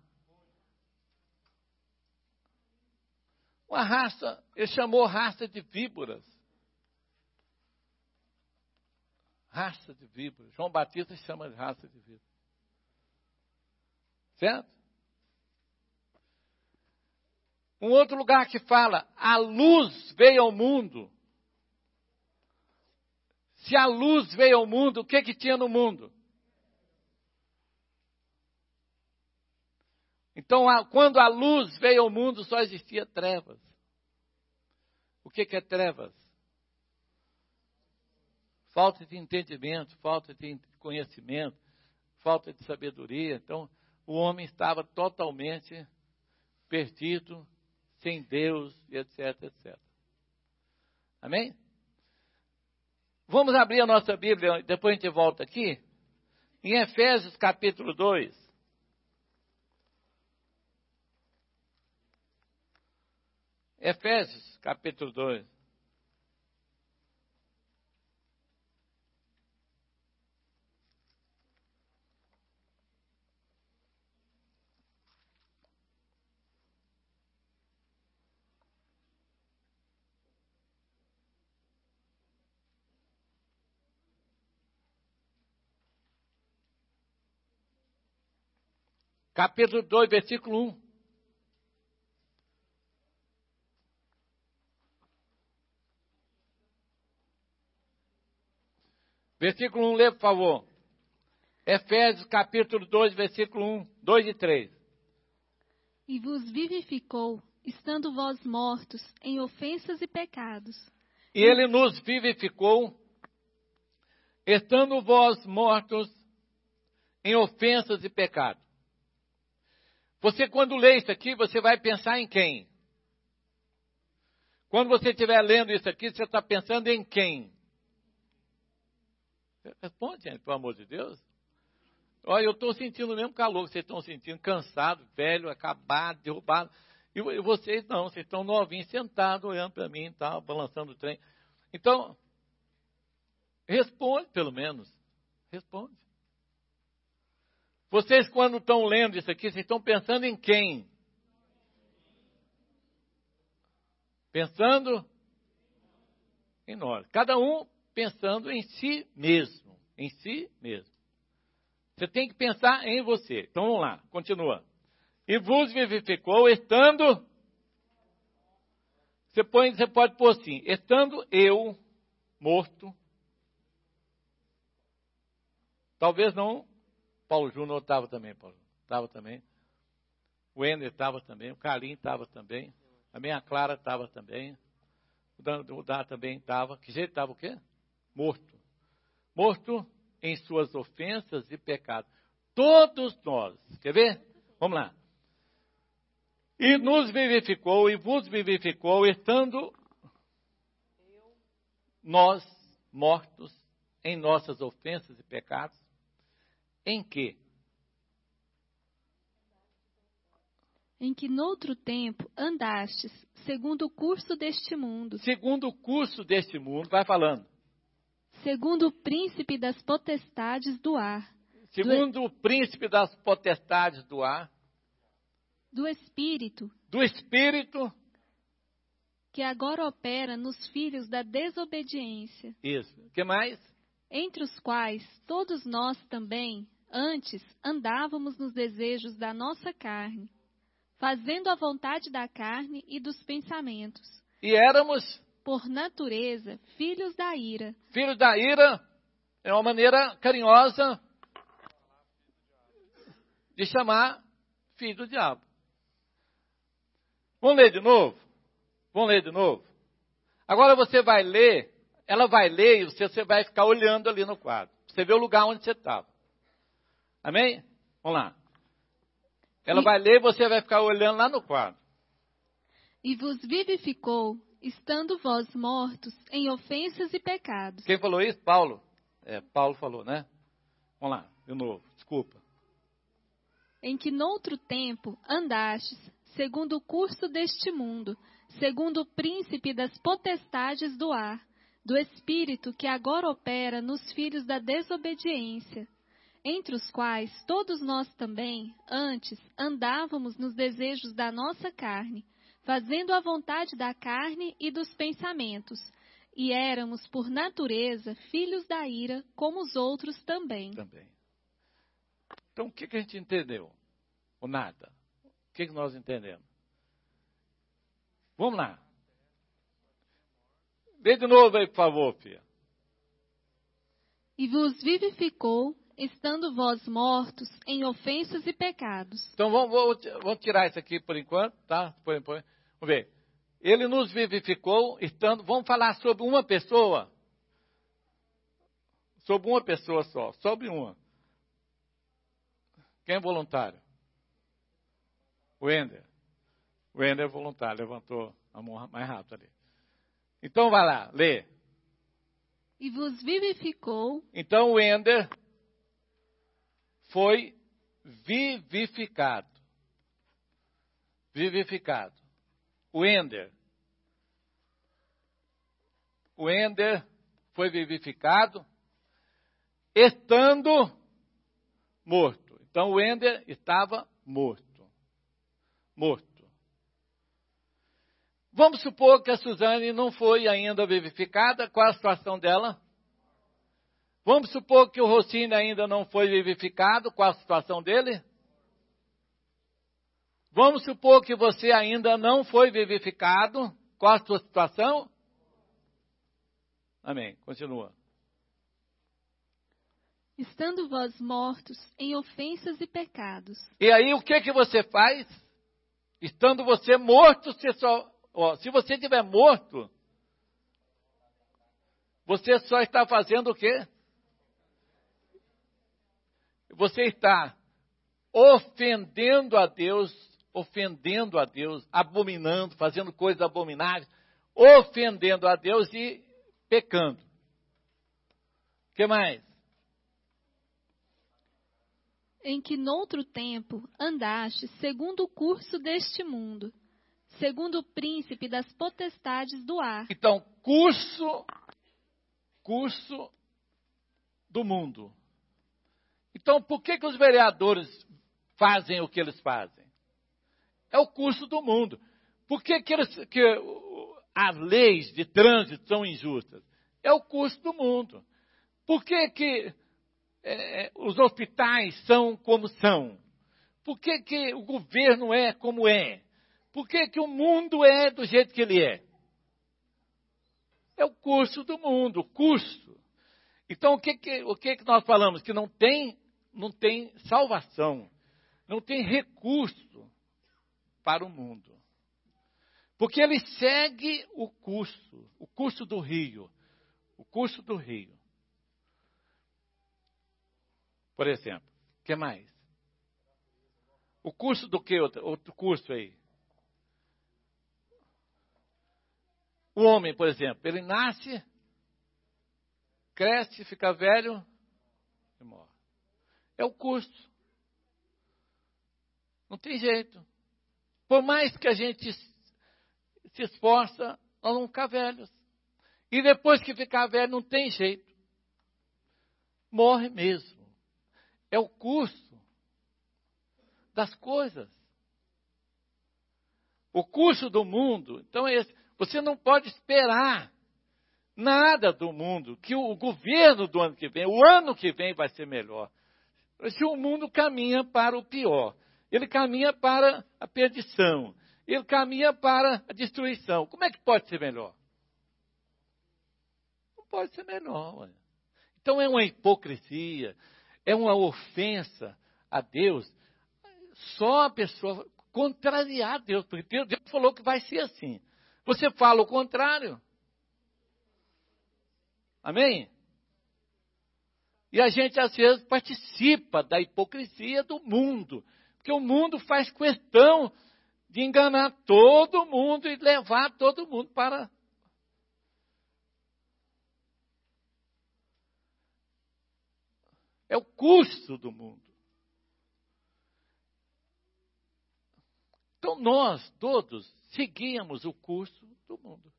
Uma raça, ele chamou raça de víboras. Raça de víbora. João Batista chama de raça de víbora. Certo? Um outro lugar que fala, a luz veio ao mundo. Se a luz veio ao mundo, o que tinha no mundo? Então, quando a luz veio ao mundo, só existia trevas. O que é trevas? Falta de entendimento, falta de conhecimento, falta de sabedoria. Então, o homem estava totalmente perdido, sem Deus, etc, etc. Amém? Vamos abrir a nossa Bíblia, depois a gente volta aqui, em Efésios capítulo 2. Efésios capítulo 2. Capítulo 2, versículo 1. Versículo 1, lê, por favor. Efésios, capítulo 2, versículo 1, 2 e 3. E vos vivificou, estando vós mortos em ofensas e pecados. E ele nos vivificou, estando vós mortos em ofensas e pecados. Você, quando lê isso aqui, você vai pensar em quem? Quando você estiver lendo isso aqui, você está pensando em quem? Responde, gente, pelo amor de Deus. Olha, eu estou sentindo o mesmo calor que vocês estão sentindo, cansado, velho, acabado, derrubado. E vocês não, vocês estão novinhos, sentados, olhando para mim, tá, balançando o trem. Então, responde pelo menos. Responde. Vocês, quando estão lendo isso aqui, vocês estão pensando em quem? Pensando em nós. Cada um pensando em si mesmo. Em si mesmo. Você tem que pensar em você. Então vamos lá, continua. E vos vivificou, estando... Você pode pôr assim, estando eu morto. Talvez não... Paulo Júnior estava também, Paulo. Estava também. O Ender estava também. O Carlinhos estava também. A minha Clara estava também. O Dá também estava. Que jeito estava o quê? Morto. Morto em suas ofensas e pecados. Todos nós. Quer ver? Vamos lá. E nos vivificou e vos vivificou, estando nós mortos em nossas ofensas e pecados. Em que? Em que noutro tempo andastes, segundo o curso deste mundo. Segundo o curso deste mundo, vai falando. Segundo o príncipe das potestades do ar. Segundo o príncipe das potestades do ar. Do Espírito. Do Espírito. Que agora opera nos filhos da desobediência. Isso. O que mais? Entre os quais todos nós também, antes, andávamos nos desejos da nossa carne, fazendo a vontade da carne e dos pensamentos. E éramos, por natureza, filhos da ira. Filhos da ira é uma maneira carinhosa de chamar filho do diabo. Vamos ler de novo? Vamos ler de novo? Agora você vai ler, ela vai ler e você vai ficar olhando ali no quadro. Você vê o lugar onde você estava. Amém? Vamos lá. Ela vai ler e você vai ficar olhando lá no quadro. E vos vivificou, estando vós mortos em ofensas e pecados. Quem falou isso? Paulo. Paulo falou, né? Vamos lá, de novo. Desculpa. Em que noutro tempo andastes, segundo o curso deste mundo, segundo o príncipe das potestades do ar, do espírito que agora opera nos filhos da desobediência, entre os quais todos nós também, antes, andávamos nos desejos da nossa carne, fazendo a vontade da carne e dos pensamentos. e éramos, por natureza, filhos da ira, como os outros também. Então, o que a gente entendeu? Ou nada? O que nós entendemos? Vamos lá. Lê de novo aí, por favor, filha. E vos vivificou, estando vós mortos em ofensas e pecados. Então, vamos tirar isso aqui por enquanto, tá? Vamos ver. Ele nos vivificou, estando... Vamos falar sobre uma pessoa. Sobre uma pessoa só. Sobre uma. Quem é voluntário? O Ender. O Ender é voluntário. Levantou a mão mais rápido ali. Então, vai lá. Lê. E vos vivificou. Então, o Ender foi vivificado. Vivificado. O Ender foi vivificado estando morto. Então, o Ender estava morto. Vamos supor que a Suzane não foi ainda vivificada. Qual a situação dela? Vamos supor que o Rossini ainda não foi vivificado. Qual a situação dele? Vamos supor que você ainda não foi vivificado. Qual a sua situação? Amém. Continua. Estando vós mortos em ofensas e pecados. E aí, o que você faz? Estando você morto, se você estiver morto, você só está fazendo o quê? Você está ofendendo a Deus, abominando, fazendo coisas abomináveis, ofendendo a Deus e pecando. O que mais? Em que noutro tempo andaste segundo o curso deste mundo, segundo o príncipe das potestades do ar. Então, curso do mundo. Então, por que os vereadores fazem o que eles fazem? É o curso do mundo. Por que as leis de trânsito são injustas? É o curso do mundo. Por que os hospitais são como são? Por que o governo é como é? Por que o mundo é do jeito que ele é? É o curso do mundo, o curso. Então, o que nós falamos? Que não tem salvação, não tem recurso para o mundo. Porque ele segue o curso do rio. O curso do rio. Por exemplo, o que mais? O curso do que? Outro curso aí. O homem, por exemplo, ele nasce, cresce, fica velho e morre. É o curso. Não tem jeito. Por mais que a gente se esforça, nós vamos ficar velhos. E depois que ficar velho, não tem jeito. Morre mesmo. É o curso das coisas. O curso do mundo, então é esse. Você não pode esperar nada do mundo, que o governo do ano que vem, o ano que vem vai ser melhor. Se o mundo caminha para o pior, ele caminha para a perdição, ele caminha para a destruição. Como é que pode ser melhor? Não pode ser melhor. Ué. Então é uma hipocrisia, é uma ofensa a Deus. Só a pessoa contrariar Deus, porque Deus falou que vai ser assim. Você fala o contrário. Amém? E a gente, às vezes, participa da hipocrisia do mundo. Porque o mundo faz questão de enganar todo mundo e levar todo mundo para... É o custo do mundo. Então, nós todos seguíamos o curso do mundo.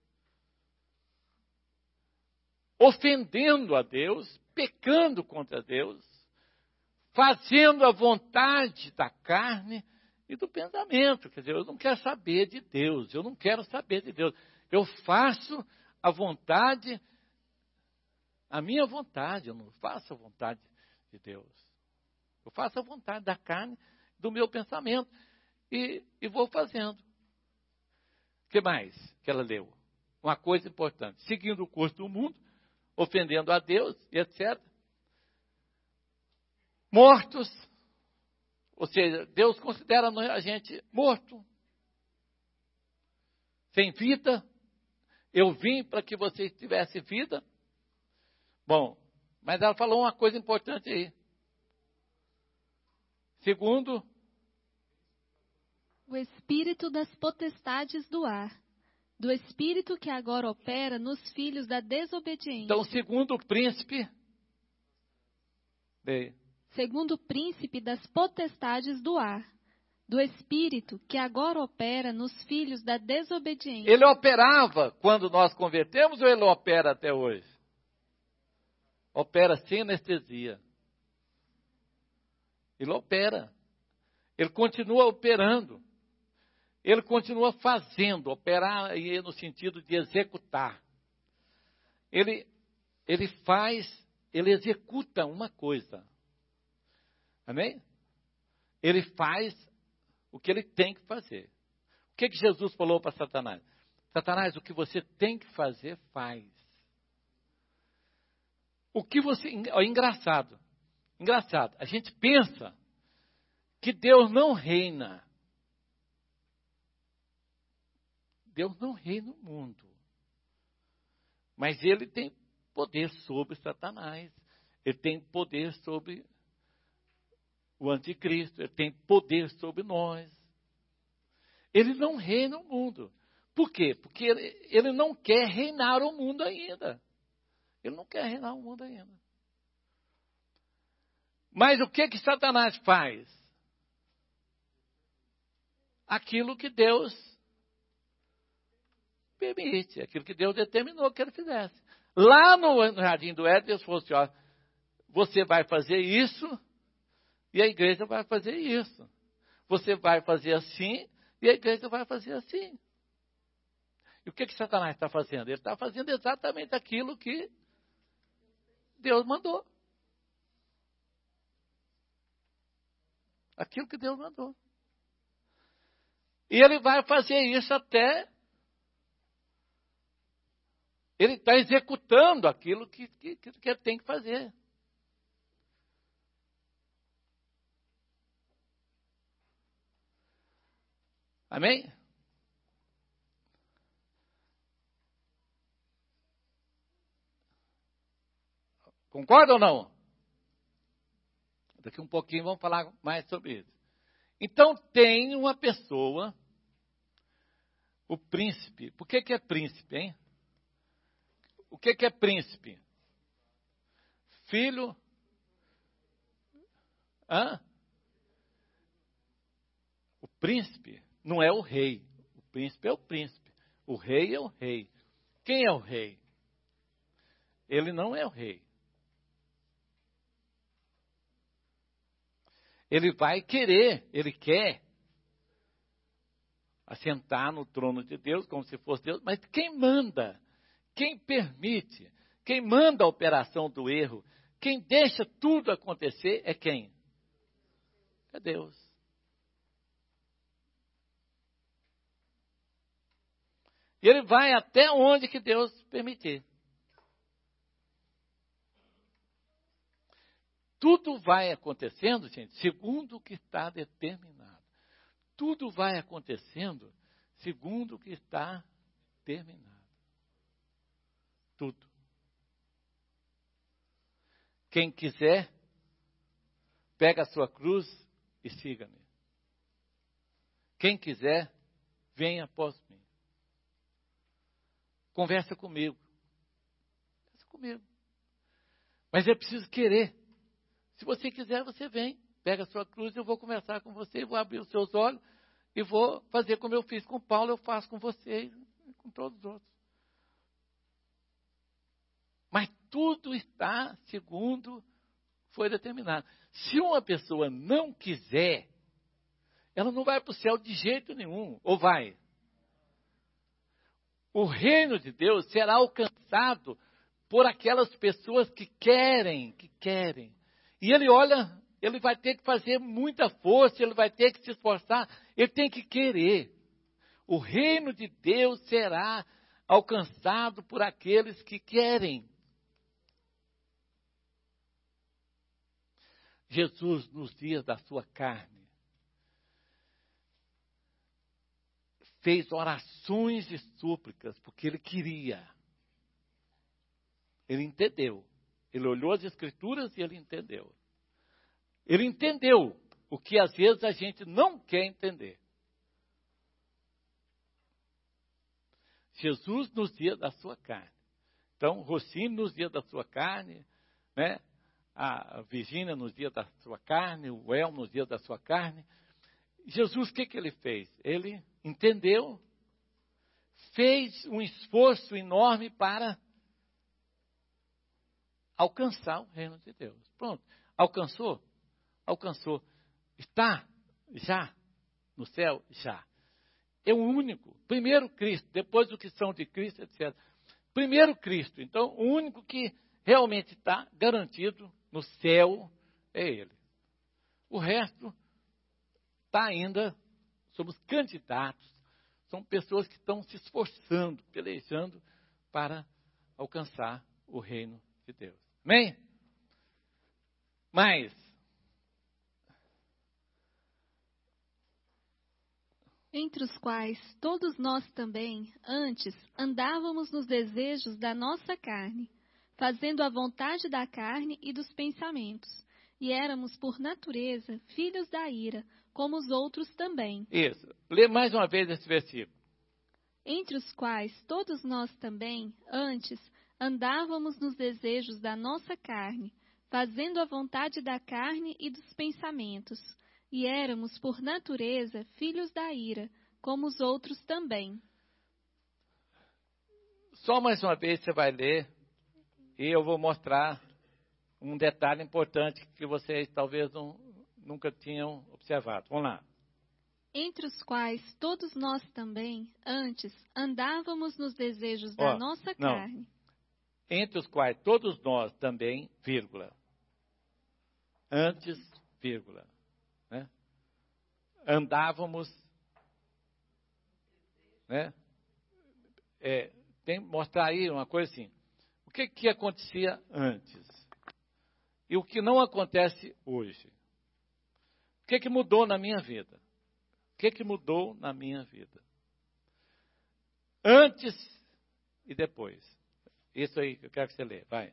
Ofendendo a Deus, pecando contra Deus, fazendo a vontade da carne e do pensamento. Quer dizer, eu não quero saber de Deus, eu não quero saber de Deus. Eu faço a vontade, a minha vontade. Eu não faço a vontade de Deus. Eu faço a vontade da carne, do meu pensamento. E vou fazendo. O que mais que ela leu? Uma coisa importante. Seguindo o curso do mundo, ofendendo a Deus e etc. Mortos. Ou seja, Deus considera a gente morto. Sem vida. Eu vim para que vocês tivessem vida. Bom, mas ela falou uma coisa importante aí. Segundo, o espírito das potestades do ar, do espírito que agora opera nos filhos da desobediência. Então, segundo o príncipe, segundo o príncipe das potestades do ar, do espírito que agora opera nos filhos da desobediência. Ele operava quando nós convertemos ou ele opera até hoje? Opera sem anestesia. Ele opera. Ele continua operando. Ele continua fazendo. Operar aí no sentido de executar. Ele executa uma coisa. Amém? Ele faz o que ele tem que fazer. O que Jesus falou para Satanás? Satanás, o que você tem que fazer, faz. O que você... Engraçado. A gente pensa que Deus não reina. Deus não reina no mundo. Mas ele tem poder sobre Satanás. Ele tem poder sobre o anticristo. Ele tem poder sobre nós. Ele não reina o mundo. Por quê? Porque ele não quer reinar o mundo ainda. Ele não quer reinar o mundo ainda. Mas o que Satanás faz? Aquilo que Deus permite, aquilo que Deus determinou que ele fizesse. Lá no Jardim do Éden, Deus falou assim, ó, você vai fazer isso e a igreja vai fazer isso. Você vai fazer assim e a igreja vai fazer assim. E o que Satanás está fazendo? Ele está fazendo exatamente aquilo que Deus mandou. Aquilo que Deus mandou. E ele vai fazer isso até... Ele está executando aquilo que ele tem que fazer. Amém? Concorda ou não? Daqui um pouquinho vamos falar mais sobre isso. Então tem uma pessoa, o príncipe. Por que é príncipe, hein? O que é príncipe? Filho? O príncipe não é o rei. O príncipe é o príncipe. O rei é o rei. Quem é o rei? Ele não é o rei. Ele vai querer, ele quer assentar no trono de Deus, como se fosse Deus, mas quem manda, quem permite, quem manda a operação do erro, quem deixa tudo acontecer é quem? É Deus. E ele vai até onde que Deus permitir. Tudo vai acontecendo, gente, segundo o que está determinado. Tudo vai acontecendo segundo o que está determinado. Tudo. Quem quiser, pega a sua cruz e siga-me. Quem quiser, venha após mim. Conversa comigo. Conversa comigo. Mas é preciso querer. Se você quiser, você vem. Pega a sua cruz, eu vou conversar com você, vou abrir os seus olhos e vou fazer como eu fiz com Paulo, eu faço com você e com todos os outros. Mas tudo está segundo foi determinado. Se uma pessoa não quiser, ela não vai para o céu de jeito nenhum. Ou vai? O reino de Deus será alcançado por aquelas pessoas que querem. E ele olha, ele vai ter que fazer muita força, ele vai ter que se esforçar, ele tem que querer. O reino de Deus será alcançado por aqueles que querem. Jesus, nos dias da sua carne, fez orações e súplicas, porque ele queria. Ele entendeu. Ele olhou as Escrituras e ele entendeu. Ele entendeu o que às vezes a gente não quer entender. Jesus nos dias da sua carne. Então, Rocínio nos dias da sua carne, né? A Virgínia nos dias da sua carne, o El nos dias da sua carne. Jesus, o que ele fez? Ele entendeu, fez um esforço enorme para alcançar o reino de Deus. Pronto, alcançou? Alcançou. Está já no céu? Já. É o único. Primeiro Cristo, depois o que são de Cristo, etc. Primeiro Cristo. Então, o único que realmente está garantido no céu é Ele. O resto está ainda, somos candidatos, são pessoas que estão se esforçando, pelejando para alcançar o reino de Deus. Amém? Mas, entre os quais todos nós também, antes, andávamos nos desejos da nossa carne, fazendo a vontade da carne e dos pensamentos, e éramos, por natureza, filhos da ira, como os outros também. Isso. Lê mais uma vez esse versículo. Entre os quais todos nós também, antes, andávamos nos desejos da nossa carne, fazendo a vontade da carne e dos pensamentos, e éramos, por natureza, filhos da ira, como os outros também. Só mais uma vez você vai ler, e eu vou mostrar um detalhe importante que vocês talvez nunca tinham observado. Vamos lá. Entre os quais todos nós também, antes, andávamos nos desejos da nossa carne. Entre os quais todos nós também, vírgula. Antes, vírgula. Né? Andávamos, né? Tem que mostrar aí uma coisa assim. O que acontecia antes? E o que não acontece hoje? O que mudou na minha vida? O que mudou na minha vida? Antes e depois. Isso aí que eu quero que você lê. Vai.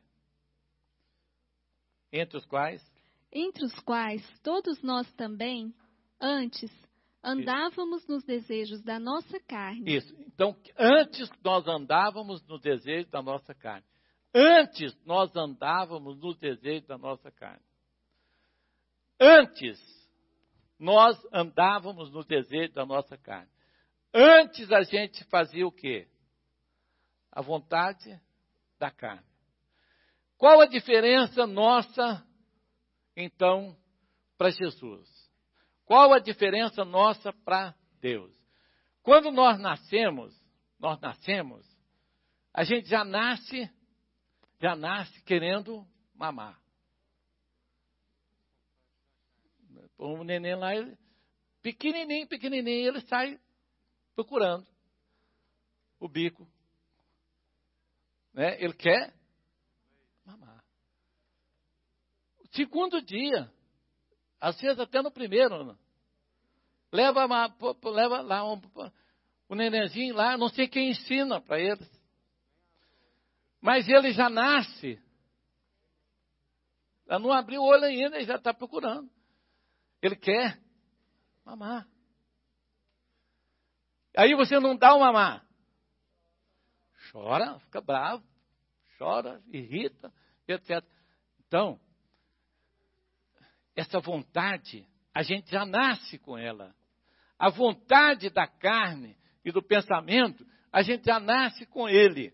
Entre os quais? Entre os quais todos nós também, antes, andávamos nos desejos da nossa carne. Isso. Então, antes nós andávamos nos desejos da nossa carne. Antes nós andávamos nos desejos da nossa carne. Antes nós andávamos nos desejos da nossa carne. Antes a gente fazia o quê? A vontade da carne. Qual a diferença nossa, então, para Jesus? Qual a diferença nossa para Deus? Quando nós nascemos, a gente já nasce querendo mamar. O neném lá, pequenininho, ele sai procurando o bico. Né? Ele quer mamar. Segundo dia, às vezes até no primeiro, leva lá o nenenzinho lá, não sei quem ensina para eles. Mas ele já nasce, já não abriu o olho ainda, ele já está procurando. Ele quer mamar. Aí você não dá o mamar. Chora, fica bravo, chora, irrita, etc. Então, essa vontade, a gente já nasce com ela. A vontade da carne e do pensamento, a gente já nasce com ele.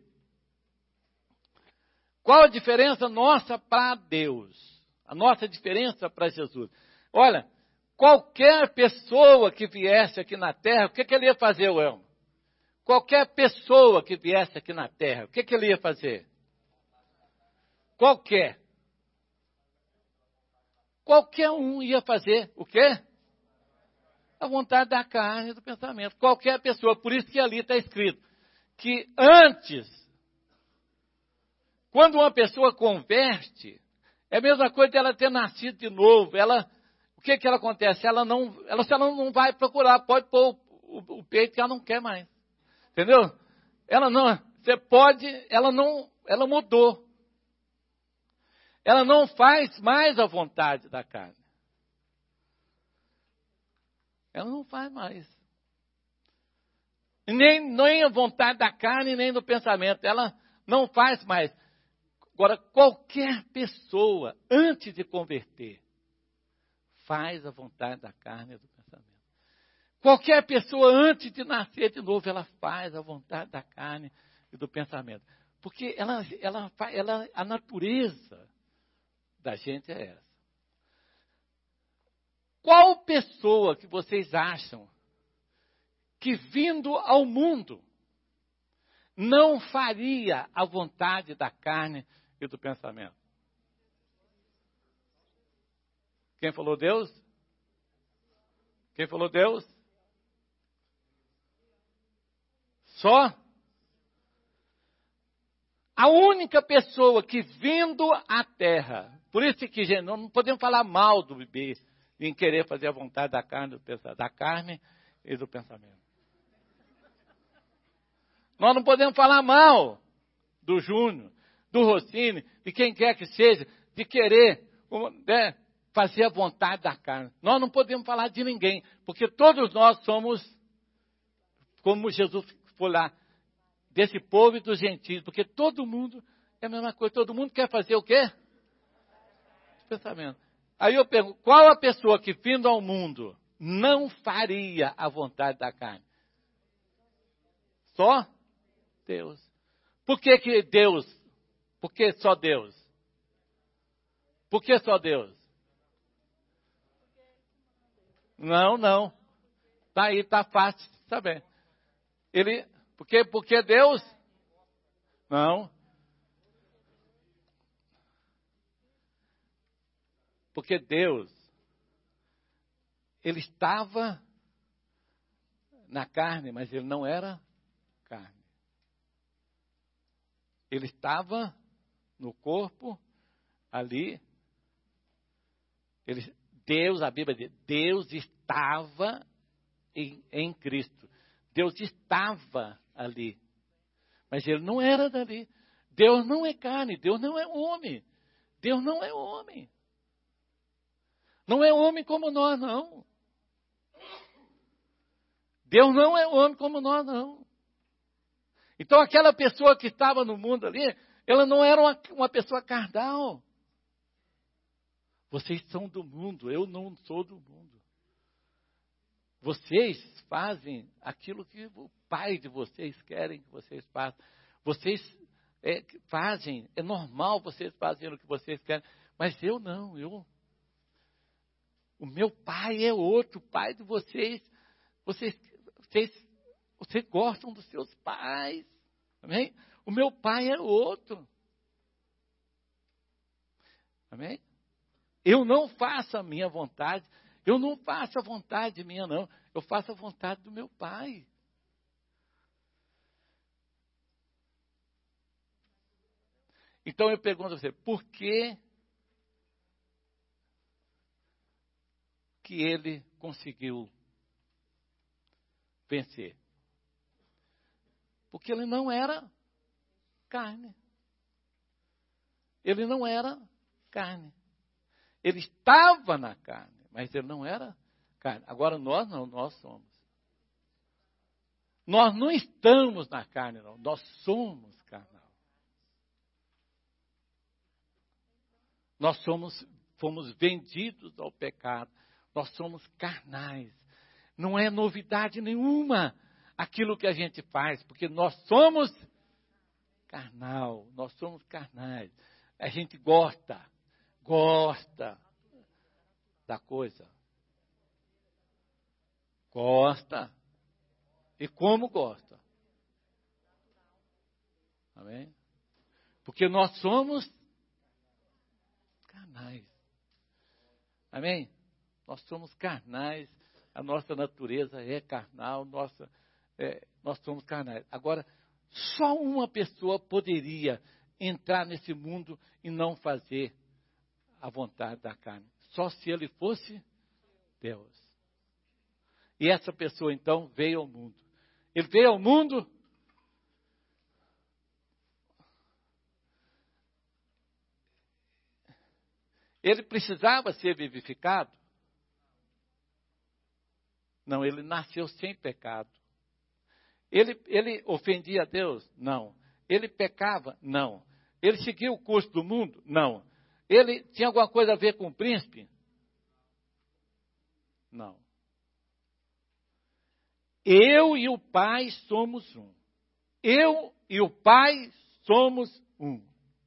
Qual a diferença nossa para Deus? A nossa diferença para Jesus? Olha, qualquer pessoa que viesse aqui na terra, o que ele ia fazer, Elmo? qualquer pessoa que viesse aqui na Terra, o que ele ia fazer? Qualquer um ia fazer o quê? A vontade da carne e do pensamento. Qualquer pessoa. Por isso que ali está escrito que antes, quando uma pessoa converte, é a mesma coisa de ela ter nascido de novo. O que ela acontece? Se ela não vai procurar, pode pôr o peito que ela não quer mais. Entendeu? Ela mudou. Ela não faz mais a vontade da carne. Ela não faz mais. Nem a vontade da carne, nem do pensamento. Ela não faz mais. Agora, qualquer pessoa, antes de converter, faz a vontade da carne e do pensamento. Qualquer pessoa, antes de nascer de novo, ela faz a vontade da carne e do pensamento. Porque a natureza da gente é essa. Qual pessoa que vocês acham que vindo ao mundo não faria a vontade da carne e do pensamento? Quem falou Deus? Quem falou Deus? Só? A única pessoa que vindo à terra, por isso que, gente, não podemos falar mal do bebê em querer fazer a vontade da carne e do pensamento. Nós não podemos falar mal do Júnior, do Rossini, de quem quer que seja, de querer fazer a vontade da carne. Nós não podemos falar de ninguém, porque todos nós somos, como Jesus foi lá, desse povo e dos gentios, porque todo mundo é a mesma coisa, todo mundo quer fazer o quê? Pensamento. Aí eu pergunto, qual a pessoa que vindo ao mundo não faria a vontade da carne? Só Deus. Por que Deus? Por que só Deus? Por que só Deus? Não. Tá aí, tá fácil de saber. Porque Deus? Não. Porque Deus, Ele estava na carne, mas Ele não era carne. Ele estava no corpo, ali. Deus, a Bíblia diz, Deus estava em Cristo. Deus estava ali. Mas Ele não era dali. Deus não é carne, Deus não é homem. Deus não é homem. Não é homem como nós, não. Deus não é homem como nós, não. Então, aquela pessoa que estava no mundo ali, ela não era uma pessoa carnal. Vocês são do mundo, eu não sou do mundo. Vocês fazem aquilo que o pai de vocês querem que vocês façam. Vocês fazem, é normal vocês fazerem o que vocês querem, mas eu não, o meu pai é outro, o pai de vocês gostam dos seus pais, amém? O meu pai é outro, amém? Eu não faço a minha vontade, eu não faço a vontade minha, não, eu faço a vontade do meu pai. Então eu pergunto a você, por que ele conseguiu vencer? Porque ele não era carne. Ele não era carne. Ele estava na carne, mas ele não era carne. Agora nós não, nós somos. Nós não estamos na carne, não. Nós somos carnal. Nós fomos vendidos ao pecado. Nós somos carnais. Não é novidade nenhuma aquilo que a gente faz, porque nós somos carnal, nós somos carnais. A gente gosta da coisa. Gosta. E como gosta? Amém? Porque nós somos carnais. Amém? Nós somos carnais, a nossa natureza é carnal, nós somos carnais. Agora, só uma pessoa poderia entrar nesse mundo e não fazer a vontade da carne. Só se ele fosse Deus. E essa pessoa, então, veio ao mundo. Ele veio ao mundo ele precisava ser vivificado? Não, ele nasceu sem pecado. Ele ofendia a Deus? Não. Ele pecava? Não. Ele seguia o curso do mundo? Não. Ele tinha alguma coisa a ver com o príncipe? Não. Eu e o Pai somos um. Eu e o Pai somos um.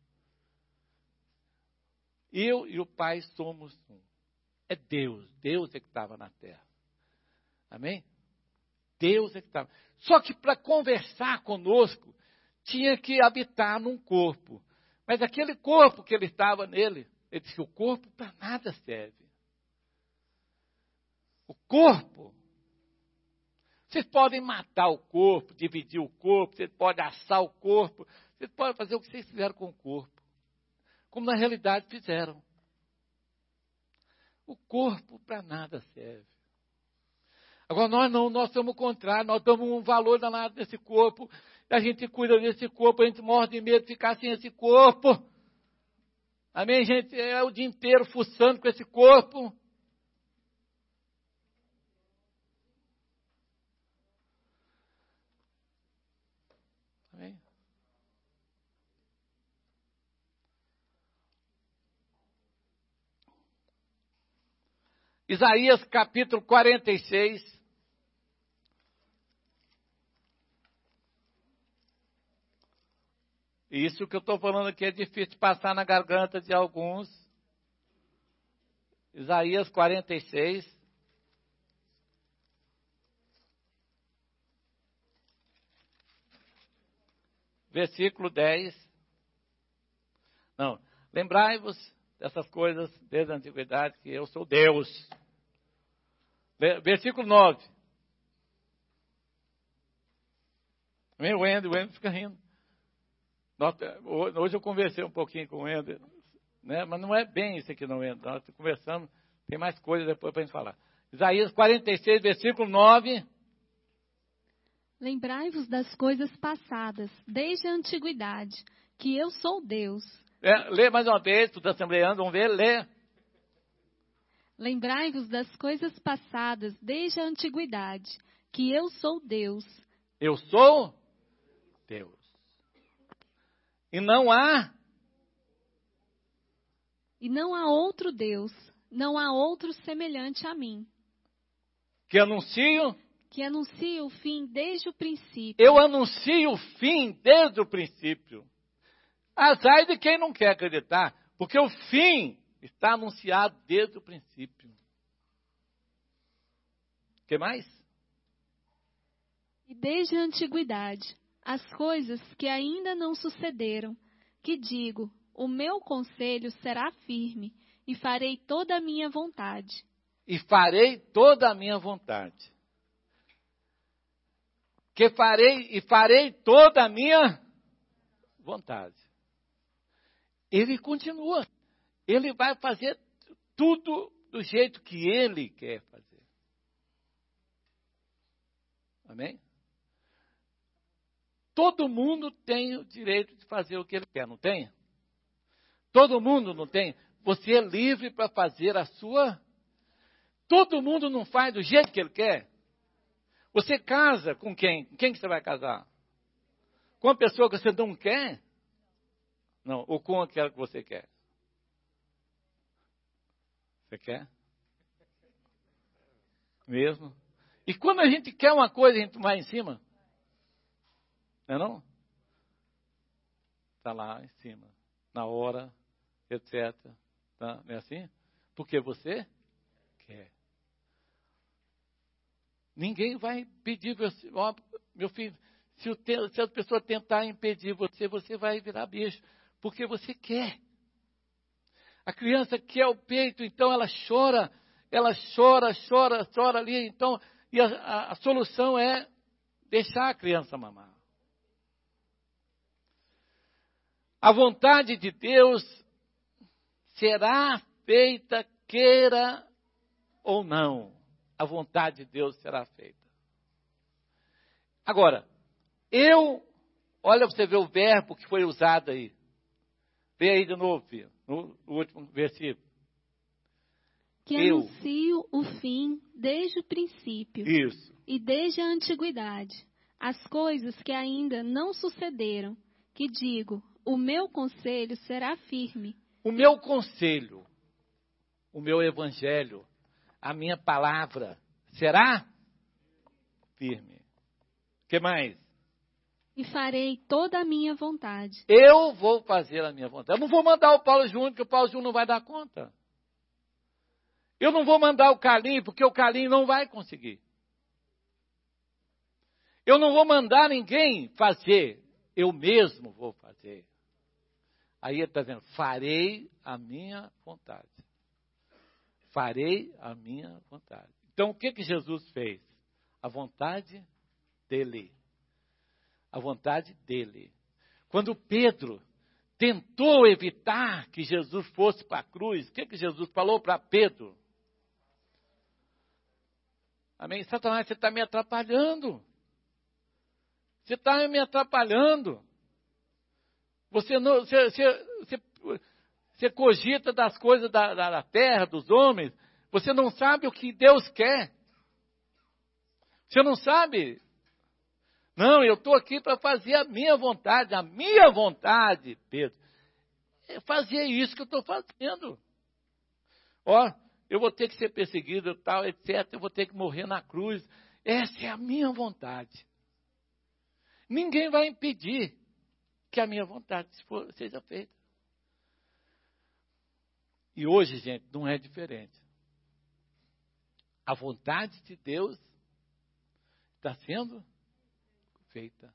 Eu e o Pai somos um. É Deus. Deus é que estava na terra. Amém? Deus é que estava. Só que para conversar conosco, tinha que habitar num corpo. Mas aquele corpo que ele estava nele, ele disse que o corpo para nada serve. O corpo. Vocês podem matar o corpo, dividir o corpo, vocês podem assar o corpo, vocês podem fazer o que vocês fizeram com o corpo. Como na realidade fizeram. O corpo para nada serve. Agora nós não, nós somos o contrário, nós damos um valor danado nesse corpo, a gente cuida desse corpo, a gente morre de medo de ficar sem esse corpo. Amém, gente? É o dia inteiro fuçando com esse corpo. Amém? Isaías capítulo 46. Isso que eu estou falando aqui é difícil de passar na garganta de alguns. Isaías 46. Versículo 10. Não, lembrai-vos dessas coisas desde a antiguidade, que eu sou Deus. Versículo 9. O Wendel fica rindo. Hoje eu conversei um pouquinho com o Wendel, né? Mas não é bem isso aqui não, Wendel. Nós estamos conversando, tem mais coisas depois para a gente falar. Isaías 46, versículo 9. Lembrai-vos das coisas passadas, desde a antiguidade, que eu sou Deus. Lê mais uma vez, tu está assembleando, vamos ver, lê. Lembrai-vos das coisas passadas, desde a antiguidade, que eu sou Deus. Eu sou Deus. E não há outro Deus, não há outro semelhante a mim. Que anuncio o fim desde o princípio. Eu anuncio o fim desde o princípio. Azar de quem não quer acreditar, porque o fim está anunciado desde o princípio. O que mais? E desde a antiguidade, as coisas que ainda não sucederam, que digo, o meu conselho será firme, e farei toda a minha vontade. E farei toda a minha vontade. Farei toda a minha vontade. Ele continua. Ele vai fazer tudo do jeito que ele quer fazer. Amém? Todo mundo tem o direito de fazer o que ele quer, não tem? Todo mundo não tem? Você é livre para fazer a sua. Todo mundo não faz do jeito que ele quer. Você casa com quem? Com quem que você vai casar? Com a pessoa que você não quer? Não, ou com aquela que você quer? Você quer? Mesmo? E quando a gente quer uma coisa, a gente vai em cima? Não é não? Está lá em cima. Na hora, etc. Tá? Não é assim? Porque você quer. Ninguém vai pedir, ó, meu filho, Se a pessoa tentar impedir você, você vai virar bicho, porque você quer. A criança quer o peito, então ela chora ali, então, e a solução é deixar a criança mamar. A vontade de Deus será feita, queira ou não. A vontade de Deus será feita. Agora, olha para você ver o verbo que foi usado aí. Vê aí de novo, filho, no último versículo. Que anuncio o fim desde o princípio. Isso. E desde a antiguidade. As coisas que ainda não sucederam. Que digo, o meu conselho será firme. O meu conselho, o meu evangelho, a minha palavra será firme. O que mais? E farei toda a minha vontade. Eu vou fazer a minha vontade. Eu não vou mandar o Paulo Júnior, porque o Paulo Júnior não vai dar conta. Eu não vou mandar o Carlinho, porque o Carlinho não vai conseguir. Eu não vou mandar ninguém fazer. Eu mesmo vou fazer. Aí ele está dizendo, farei a minha vontade. Farei a minha vontade. Então, o que Jesus fez? A vontade dele. A vontade dele. Quando Pedro tentou evitar que Jesus fosse para a cruz, o que Jesus falou para Pedro? Amém? Satanás, você está me atrapalhando. Você está me atrapalhando. Você cogita das coisas da terra, dos homens. Você não sabe o que Deus quer. Você não sabe. Não, eu estou aqui para fazer a minha vontade. A minha vontade, Pedro. É fazer isso que eu estou fazendo. Ó, eu vou ter que ser perseguido, tal, etc. Eu vou ter que morrer na cruz. Essa é a minha vontade. Ninguém vai impedir que a minha vontade seja feita. E hoje, gente, não é diferente. A vontade de Deus está sendo feita.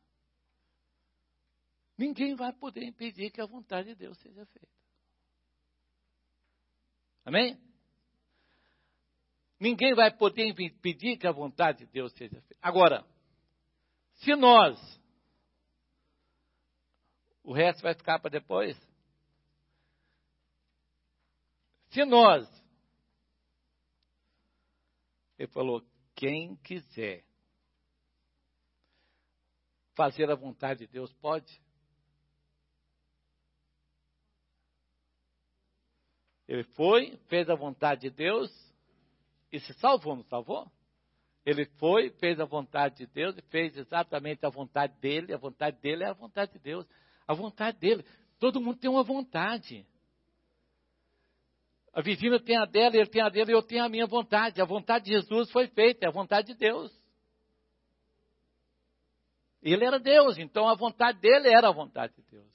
Ninguém vai poder impedir que a vontade de Deus seja feita. Amém? Ninguém vai poder impedir que a vontade de Deus seja feita. Agora, se nós, o resto vai ficar para depois. Se nós, ele falou, quem quiser fazer a vontade de Deus, pode. Ele foi, fez a vontade de Deus e se salvou, não salvou? Ele foi, fez a vontade de Deus e fez exatamente a vontade dele. A vontade dele é a vontade de Deus. A vontade dele. Todo mundo tem uma vontade. A Virgínia tem a dela, ele tem a dele e eu tenho a minha vontade. A vontade de Jesus foi feita, é a vontade de Deus. Ele era Deus, então a vontade dele era a vontade de Deus.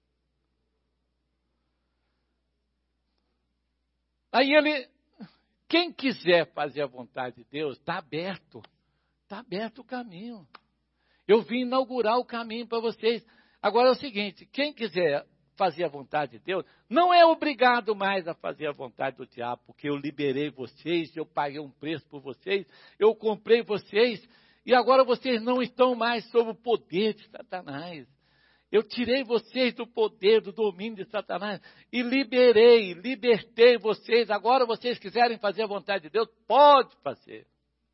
Aí quem quiser fazer a vontade de Deus, está aberto o caminho. Eu vim inaugurar o caminho para vocês. Agora é o seguinte, quem quiser fazer a vontade de Deus, não é obrigado mais a fazer a vontade do diabo, porque eu liberei vocês, eu paguei um preço por vocês, eu comprei vocês, e agora vocês não estão mais sob o poder de Satanás. Eu tirei vocês do poder, do domínio de Satanás, e libertei vocês. Agora vocês quiserem fazer a vontade de Deus, pode fazer.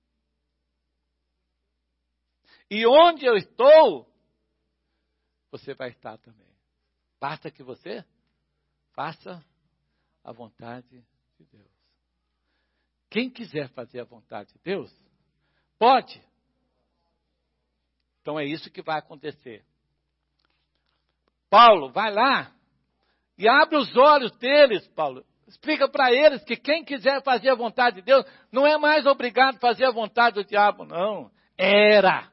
E onde eu estou, você vai estar também. Basta que você faça a vontade de Deus. Quem quiser fazer a vontade de Deus, pode. Então é isso que vai acontecer. Paulo, vai lá e abre os olhos deles, Paulo. Explica para eles que quem quiser fazer a vontade de Deus não é mais obrigado a fazer a vontade do diabo, não. Era.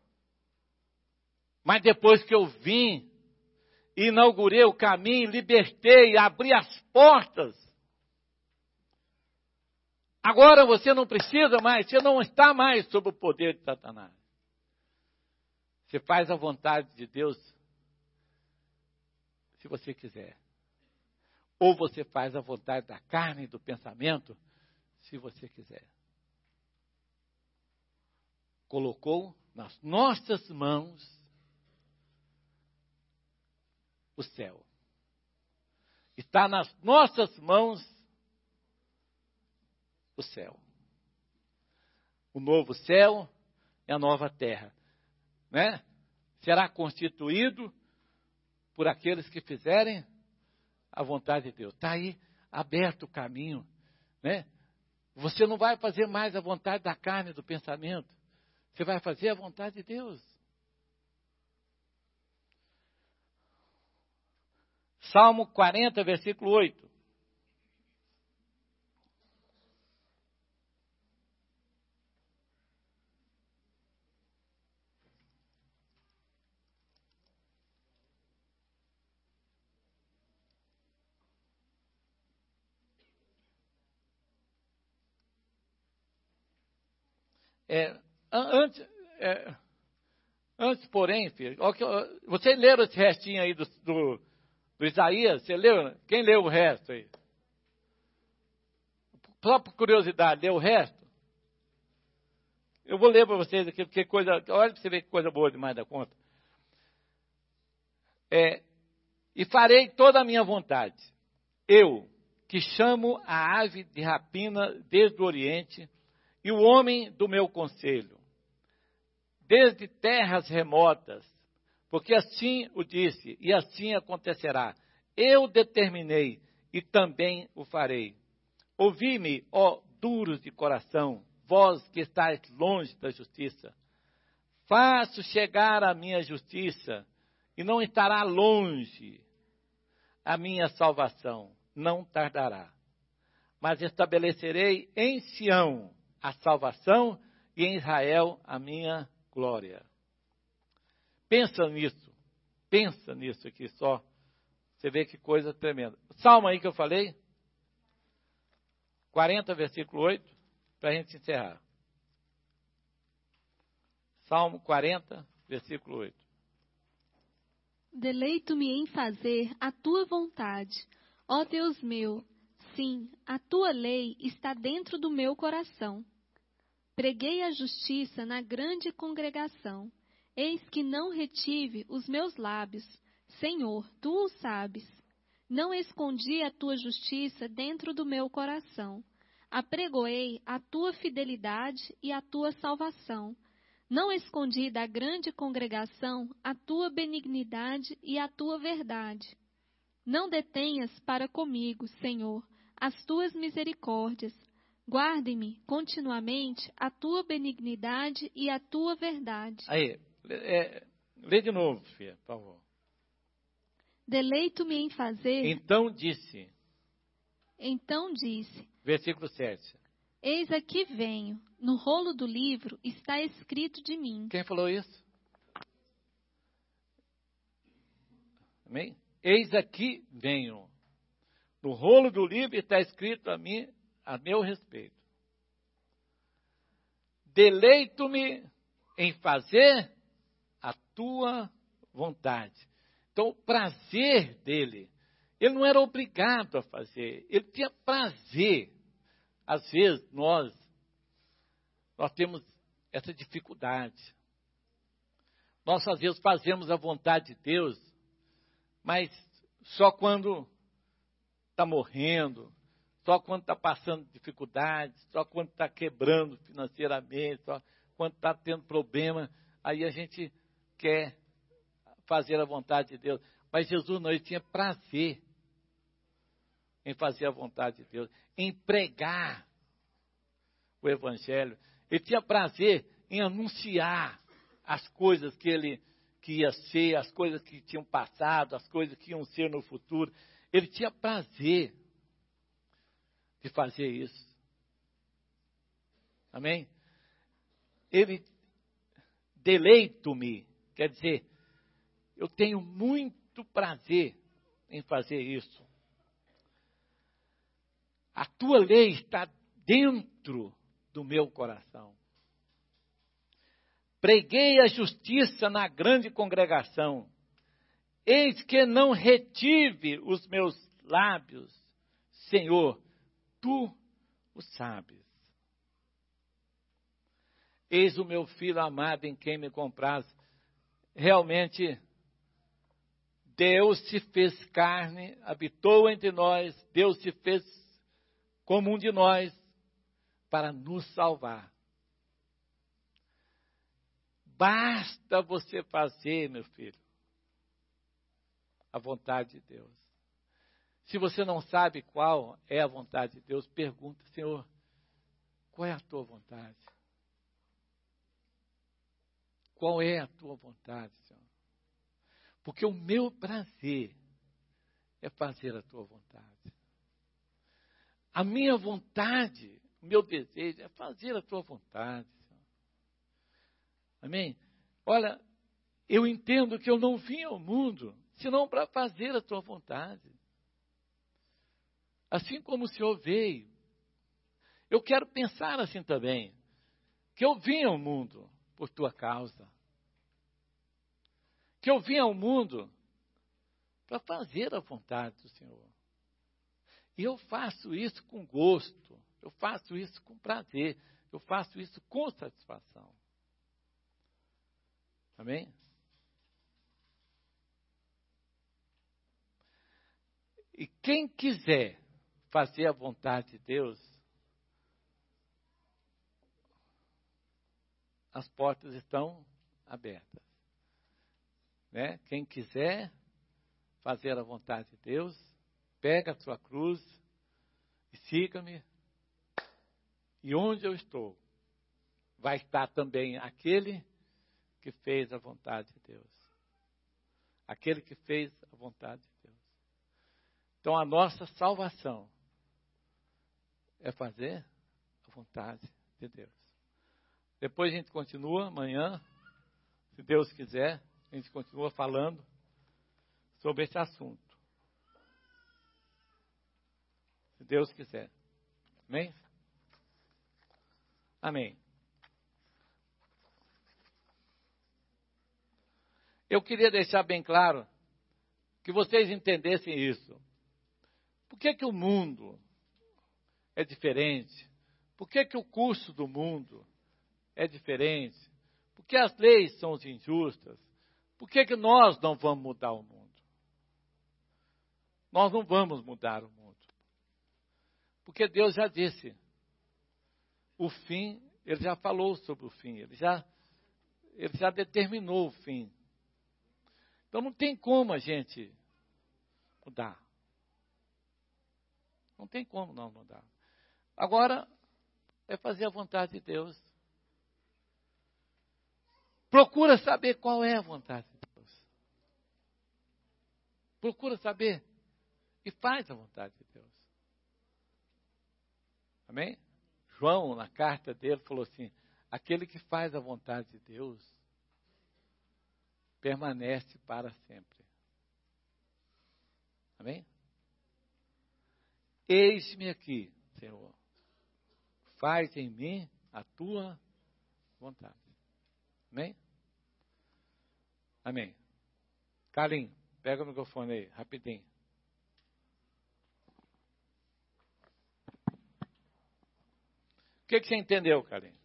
Mas depois que eu vim, inaugurei o caminho, libertei, abri as portas. Agora você não precisa mais, você não está mais sob o poder de Satanás. Você faz a vontade de Deus se você quiser. Ou você faz a vontade da carne e do pensamento se você quiser. Colocou nas nossas mãos o céu. Está nas nossas mãos o céu. O novo céu e a nova terra, né? Será constituído por aqueles que fizerem a vontade de Deus. Está aí aberto o caminho, né? Você não vai fazer mais a vontade da carne e do pensamento. Você vai fazer a vontade de Deus. Salmo 40, versículo 8. Antes, porém, filho, vocês leram esse restinho aí do Isaías? Você leu? Quem leu o resto aí? Só por curiosidade, leu o resto? Eu vou ler para vocês aqui, porque olha para você ver que coisa boa demais da conta. E farei toda a minha vontade. Eu, que chamo a ave de rapina desde o Oriente, e o homem do meu conselho, desde terras remotas, porque assim o disse, e assim acontecerá. Eu determinei, e também o farei. Ouvi-me, ó duros de coração, vós que estáis longe da justiça. Faço chegar a minha justiça, e não estará longe a minha salvação, não tardará. Mas estabelecerei em Sião a salvação, e em Israel a minha glória. Pensa nisso aqui só. Você vê que coisa tremenda. Salmo aí que eu falei, 40, versículo 8, para a gente encerrar. Salmo 40, versículo 8. Deleito-me em fazer a tua vontade, ó Deus meu. Sim, a tua lei está dentro do meu coração. Preguei a justiça na grande congregação. Eis que não retive os meus lábios. Senhor, tu o sabes. Não escondi a tua justiça dentro do meu coração. Apregoei a tua fidelidade e a tua salvação. Não escondi da grande congregação a tua benignidade e a tua verdade. Não detenhas para comigo, Senhor, as tuas misericórdias. Guarde-me continuamente a tua benignidade e a tua verdade. Aí, lê de novo, filha, por favor. Deleito-me em fazer. Então disse. Versículo 7. Eis aqui venho. No rolo do livro está escrito de mim. Quem falou isso? Amém? Eis aqui venho. No rolo do livro está escrito a mim, a meu respeito. Deleito-me em fazer a tua vontade. Então, o prazer dele, ele não era obrigado a fazer, ele tinha prazer. Às vezes, nós temos essa dificuldade. Nós, às vezes, fazemos a vontade de Deus, mas só quando está morrendo, só quando está passando dificuldades, só quando está quebrando financeiramente, só quando está tendo problema, aí a gente quer fazer a vontade de Deus. Mas Jesus não, ele tinha prazer em fazer a vontade de Deus, em pregar o Evangelho. Ele tinha prazer em anunciar as coisas que ia ser, as coisas que tinham passado, as coisas que iam ser no futuro. Ele tinha prazer de fazer isso. Amém? Ele, deleito-me, quer dizer, eu tenho muito prazer em fazer isso. A tua lei está dentro do meu coração. preguei a justiça na grande congregação. Eis que não retive os meus lábios. Senhor, tu o sabes. Eis o meu filho amado em quem me compraz. Realmente, Deus se fez carne, habitou entre nós, Deus se fez como um de nós para nos salvar. Basta você fazer, meu filho, a vontade de Deus. Se você não sabe qual é a vontade de Deus, pergunta, Senhor, qual é a tua vontade? Qual é a tua vontade, Senhor? Porque o meu prazer é fazer a tua vontade. A minha vontade, o meu desejo é fazer a tua vontade, Senhor. Amém? Olha, eu entendo que eu não vim ao mundo senão para fazer a tua vontade. Assim como o Senhor veio. Eu quero pensar assim também, que eu vim ao mundo por tua causa. Que eu vim ao mundo para fazer a vontade do Senhor. E eu faço isso com gosto, eu faço isso com prazer, eu faço isso com satisfação. Amém? E quem quiser fazer a vontade de Deus, as portas estão abertas. Né? Quem quiser fazer a vontade de Deus, pega a sua cruz e siga-me. E onde eu estou, vai estar também aquele que fez a vontade de Deus. Aquele que fez a vontade de Deus. Então a nossa salvação é fazer a vontade de Deus. Depois a gente continua amanhã, se Deus quiser, a gente continua falando sobre esse assunto. Se Deus quiser. Amém? Amém. Eu queria deixar bem claro que vocês entendessem isso. Por que o mundo é diferente? Por que o curso do mundo é diferente? Por que as leis são injustas? Por que nós não vamos mudar o mundo? Nós não vamos mudar o mundo. Porque Deus já disse. O fim, Ele já falou sobre o fim. Ele já determinou o fim. Então não tem como a gente mudar. Não tem como não mudar. Agora, é fazer a vontade de Deus. Procura saber qual é a vontade de Deus. Procura saber e faz a vontade de Deus. Amém? João, na carta dele, falou assim, aquele que faz a vontade de Deus permanece para sempre. Amém? Eis-me aqui, Senhor. Faz em mim a tua vontade. Amém? Amém. Carlinhos, pega o microfone aí, rapidinho. O que você entendeu, Carlinhos?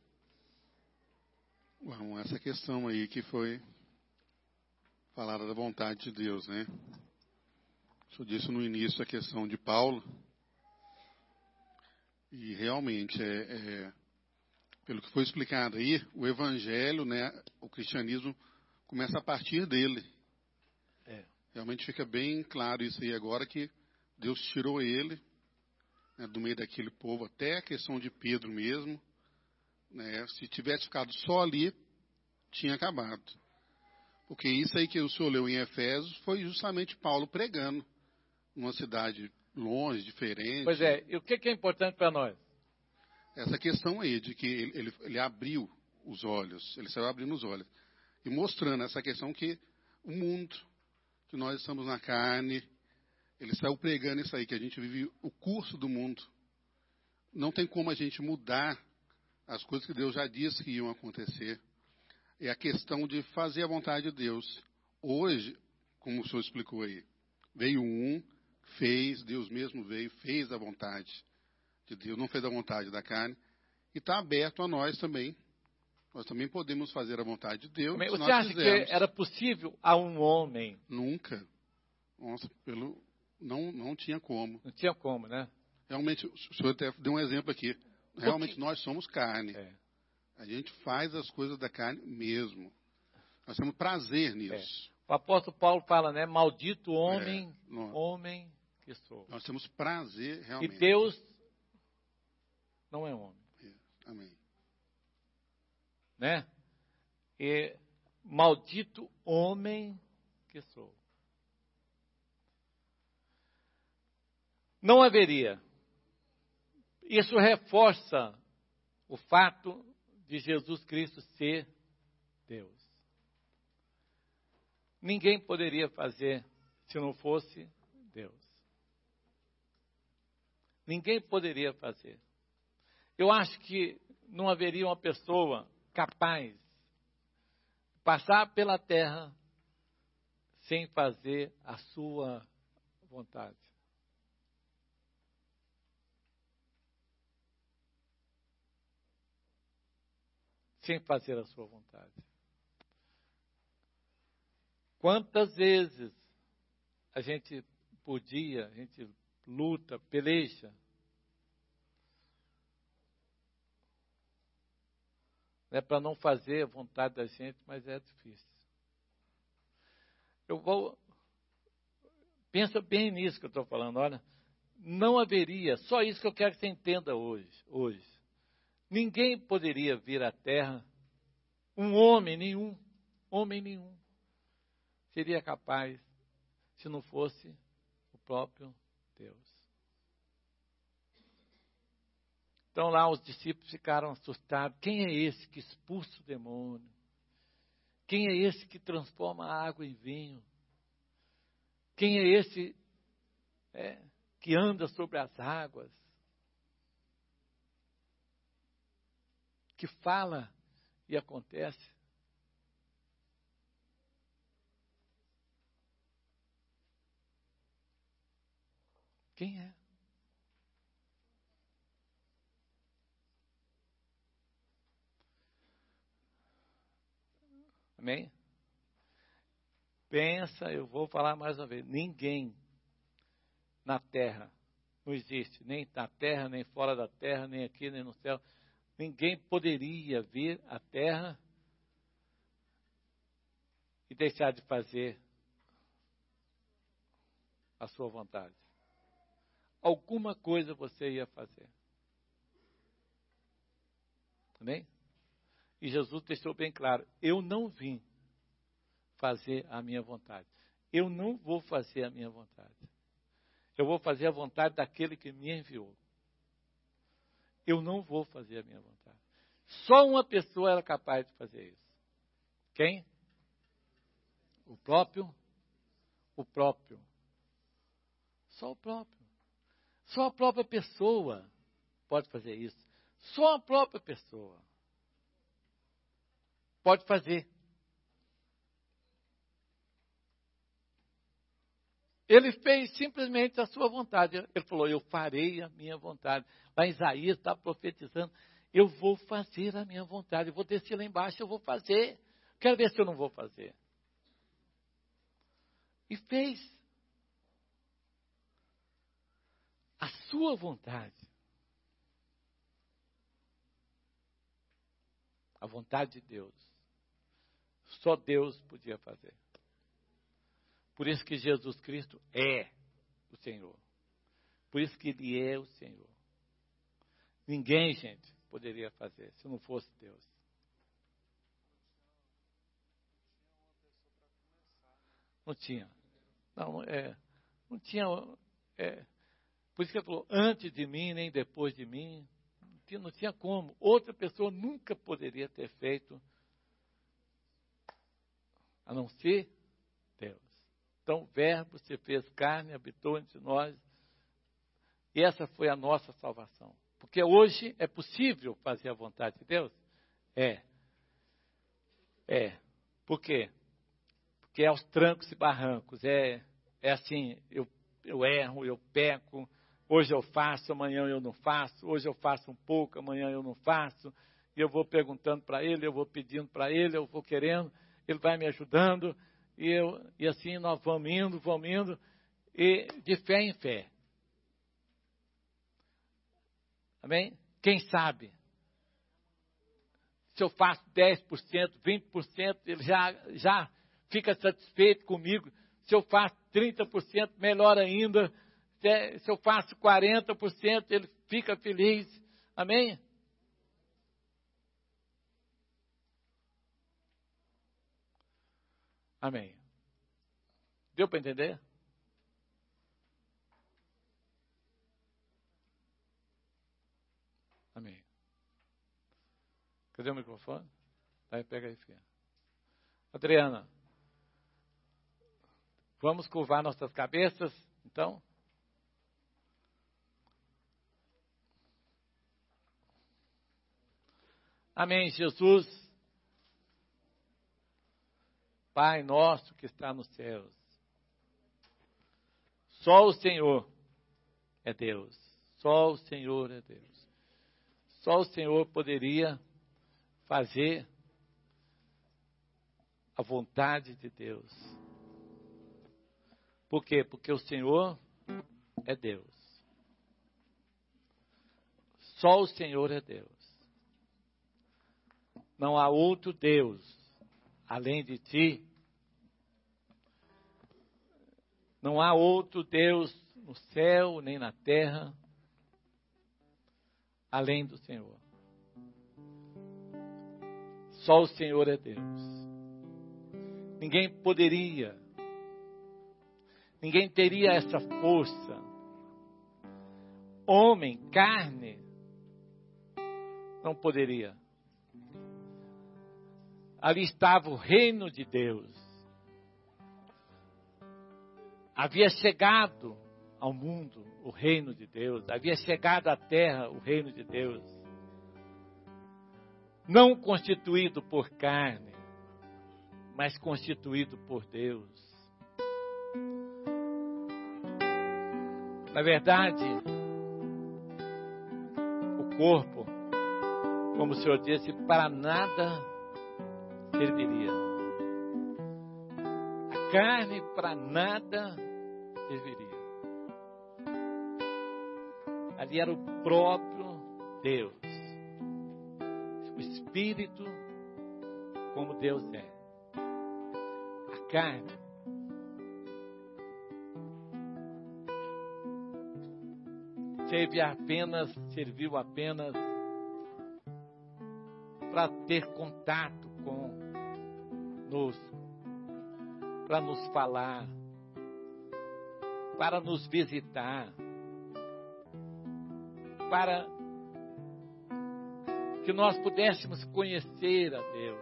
Bom, essa questão aí que foi falada da vontade de Deus, né? O senhor disse no início a questão de Paulo. E realmente, pelo que foi explicado aí, o evangelho, né, o cristianismo começa a partir dele. Realmente fica bem claro isso aí agora, que Deus tirou ele, né, do meio daquele povo, até a questão de Pedro mesmo. Né, se tivesse ficado só ali, tinha acabado. Porque isso aí que o senhor leu em Efésios foi justamente Paulo pregando numa cidade longe, diferente. Pois é, e o que é importante para nós? Essa questão aí de que ele abriu os olhos, ele saiu abrindo os olhos. E mostrando essa questão que o mundo, que nós estamos na carne, ele saiu pregando isso aí, que a gente vive o curso do mundo. Não tem como a gente mudar as coisas que Deus já disse que iam acontecer. é a questão de fazer a vontade de Deus. Hoje, como o senhor explicou aí, veio um, fez, Deus mesmo veio, fez a vontade de Deus, não fez a vontade da carne, e está aberto a nós também. Nós também podemos fazer a vontade de Deus. Você se nós acha quisermos. que era possível a um homem? Nunca. Nossa, não tinha como. Não tinha como, né? Realmente, o senhor até deu um exemplo aqui. Realmente, nós somos carne. A gente faz as coisas da carne mesmo. Nós temos prazer nisso. O apóstolo Paulo fala, né? Maldito homem, homem que sou. Nós temos prazer realmente. E Deus não é homem. Amém. Né? E maldito homem que sou. Não haveria. Isso reforça o fato de Jesus Cristo ser Deus. Ninguém poderia fazer se não fosse Deus. Ninguém poderia fazer. Eu acho que não haveria uma pessoa capaz de passar pela terra sem fazer a sua vontade. Sem fazer a sua vontade. Quantas vezes a gente luta, peleja, né, para não fazer a vontade da gente, mas é difícil. Pensa bem nisso que eu estou falando, olha, não haveria, só isso que eu quero que você entenda hoje. Ninguém poderia vir à Terra, homem nenhum, seria capaz se não fosse o próprio Deus. Então lá os discípulos ficaram assustados. Quem é esse que expulsa o demônio? Quem é esse que transforma a água em vinho? Quem é esse que anda sobre as águas? Que fala e acontece? Quem é? Amém? Pensa, eu vou falar mais uma vez. Ninguém na terra, não existe, nem na terra, nem fora da terra, nem aqui, nem no céu. Ninguém poderia vir à terra e deixar de fazer a sua vontade. Alguma coisa você ia fazer. Amém? E Jesus deixou bem claro, eu não vim fazer a minha vontade. Eu não vou fazer a minha vontade. Eu vou fazer a vontade daquele que me enviou. Eu não vou fazer a minha vontade. Só uma pessoa era capaz de fazer isso. Quem? O próprio. Só o próprio. Só a própria pessoa pode fazer isso. Só a própria pessoa pode fazer. Ele fez simplesmente a sua vontade. Ele falou, eu farei a minha vontade. Lá em Isaías está profetizando, eu vou fazer a minha vontade. Eu vou descer lá embaixo, eu vou fazer. Quero ver se eu não vou fazer. E fez. A sua vontade. A vontade de Deus. Só Deus podia fazer. Por isso que Jesus Cristo é o Senhor. Por isso que Ele é o Senhor. Ninguém, gente, poderia fazer se não fosse Deus. Não tinha. Não tinha. Por isso que ele falou, antes de mim, nem depois de mim. Não tinha como. Outra pessoa nunca poderia ter feito, a não ser Deus. Então, o Verbo se fez carne, habitou entre nós. E essa foi a nossa salvação. Porque hoje é possível fazer a vontade de Deus? É. Por quê? Porque é aos trancos e barrancos. É assim, eu erro, eu peco. Hoje eu faço, amanhã eu não faço. Hoje eu faço um pouco, amanhã eu não faço. E eu vou perguntando para ele, eu vou pedindo para ele, eu vou querendo. Ele vai me ajudando. E assim nós vamos indo. E de fé em fé. Amém? Quem sabe? Se eu faço 10%, 20%, ele já fica satisfeito comigo. Se eu faço 30%, melhor ainda. Se eu faço 40%, ele fica feliz. Amém? Amém. Deu para entender? Amém. Cadê o microfone? Aí, pega aí, filha. Adriana, vamos curvar nossas cabeças, então? Amém, Jesus. Pai nosso que está nos céus. Só o Senhor é Deus. Só o Senhor é Deus. Só o Senhor poderia fazer a vontade de Deus. Por quê? Porque o Senhor é Deus. Só o Senhor é Deus. Não há outro Deus além de ti. Não há outro Deus no céu nem na terra além do Senhor. Só o Senhor é Deus. Ninguém teria essa força. Homem, carne, não poderia. Ali estava o reino de Deus. Havia chegado ao mundo o reino de Deus. Havia chegado à terra o reino de Deus. Não constituído por carne, mas constituído por Deus. Na verdade, o corpo, como o Senhor disse, para nada serviria. A carne para nada serviria. Ali era o próprio Deus. O Espírito como Deus é. A carne serviu apenas para ter contato conosco, para nos falar, para nos visitar, para que nós pudéssemos conhecer a Deus,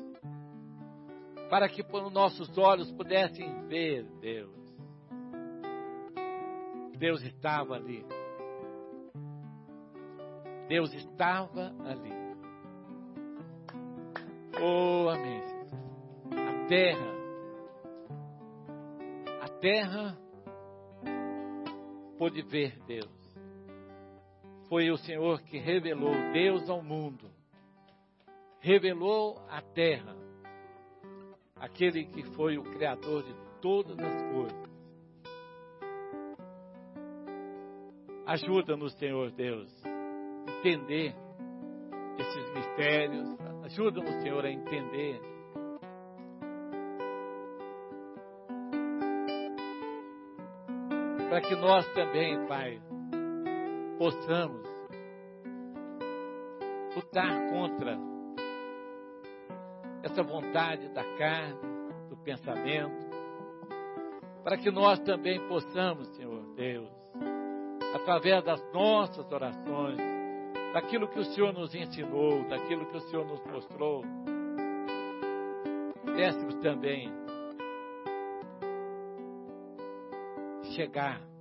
para que os nossos olhos pudessem ver Deus. Deus estava ali. Deus estava ali. Oh, amém. A terra pôde ver Deus. Foi o Senhor que revelou Deus ao mundo. Revelou a terra. Aquele que foi o Criador de todas as coisas. Ajuda-nos, Senhor Deus, a entender esses mistérios. Ajuda-nos, Senhor, a entender para que nós também, Pai, possamos lutar contra essa vontade da carne, do pensamento, para que nós também possamos, Senhor Deus, através das nossas orações, daquilo que o Senhor nos ensinou, daquilo que o Senhor nos mostrou, pudéssemos também chegar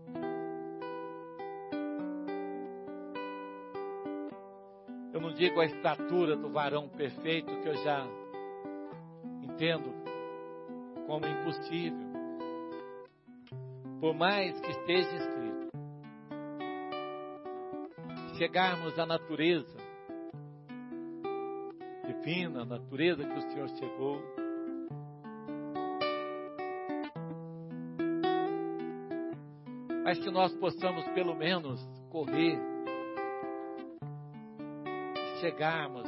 eu não digo a estatura do varão perfeito, que eu já tendo como impossível, por mais que esteja escrito, chegarmos à natureza divina, a natureza que o Senhor chegou, mas que nós possamos pelo menos correr, chegarmos,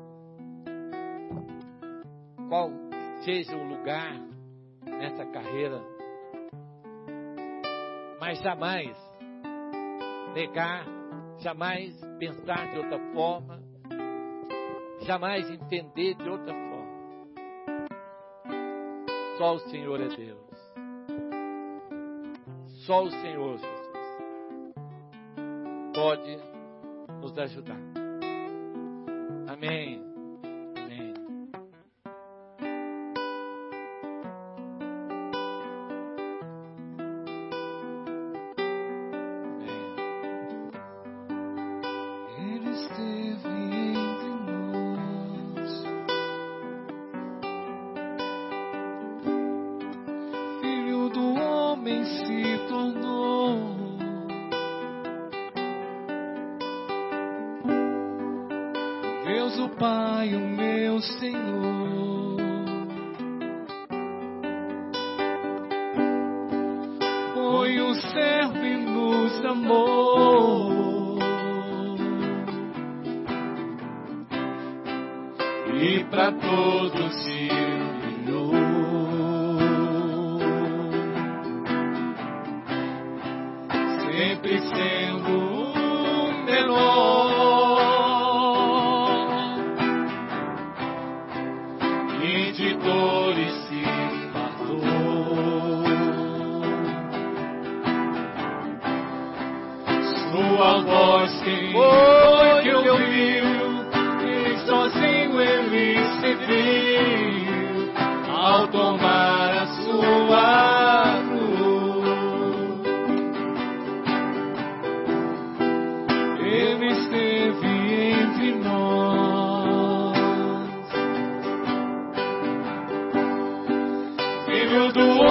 qual seja o lugar nessa carreira, mas jamais negar, jamais pensar de outra forma, jamais entender de outra forma. Só o Senhor é Deus. Só o Senhor, Jesus, pode nos ajudar. Amém. Amém. Ele esteve entre nós, Filho do homem se tornou, Deus o Pai, o meu Senhor, foi o servo e nos amou, e para todos se humilhou, sempre sendo o menor, e de dores se fartou, sua voz quem foi que ouviu, e sozinho ele se viu, ao tomar a sua cruz. Ele esteve entre nós, Filho do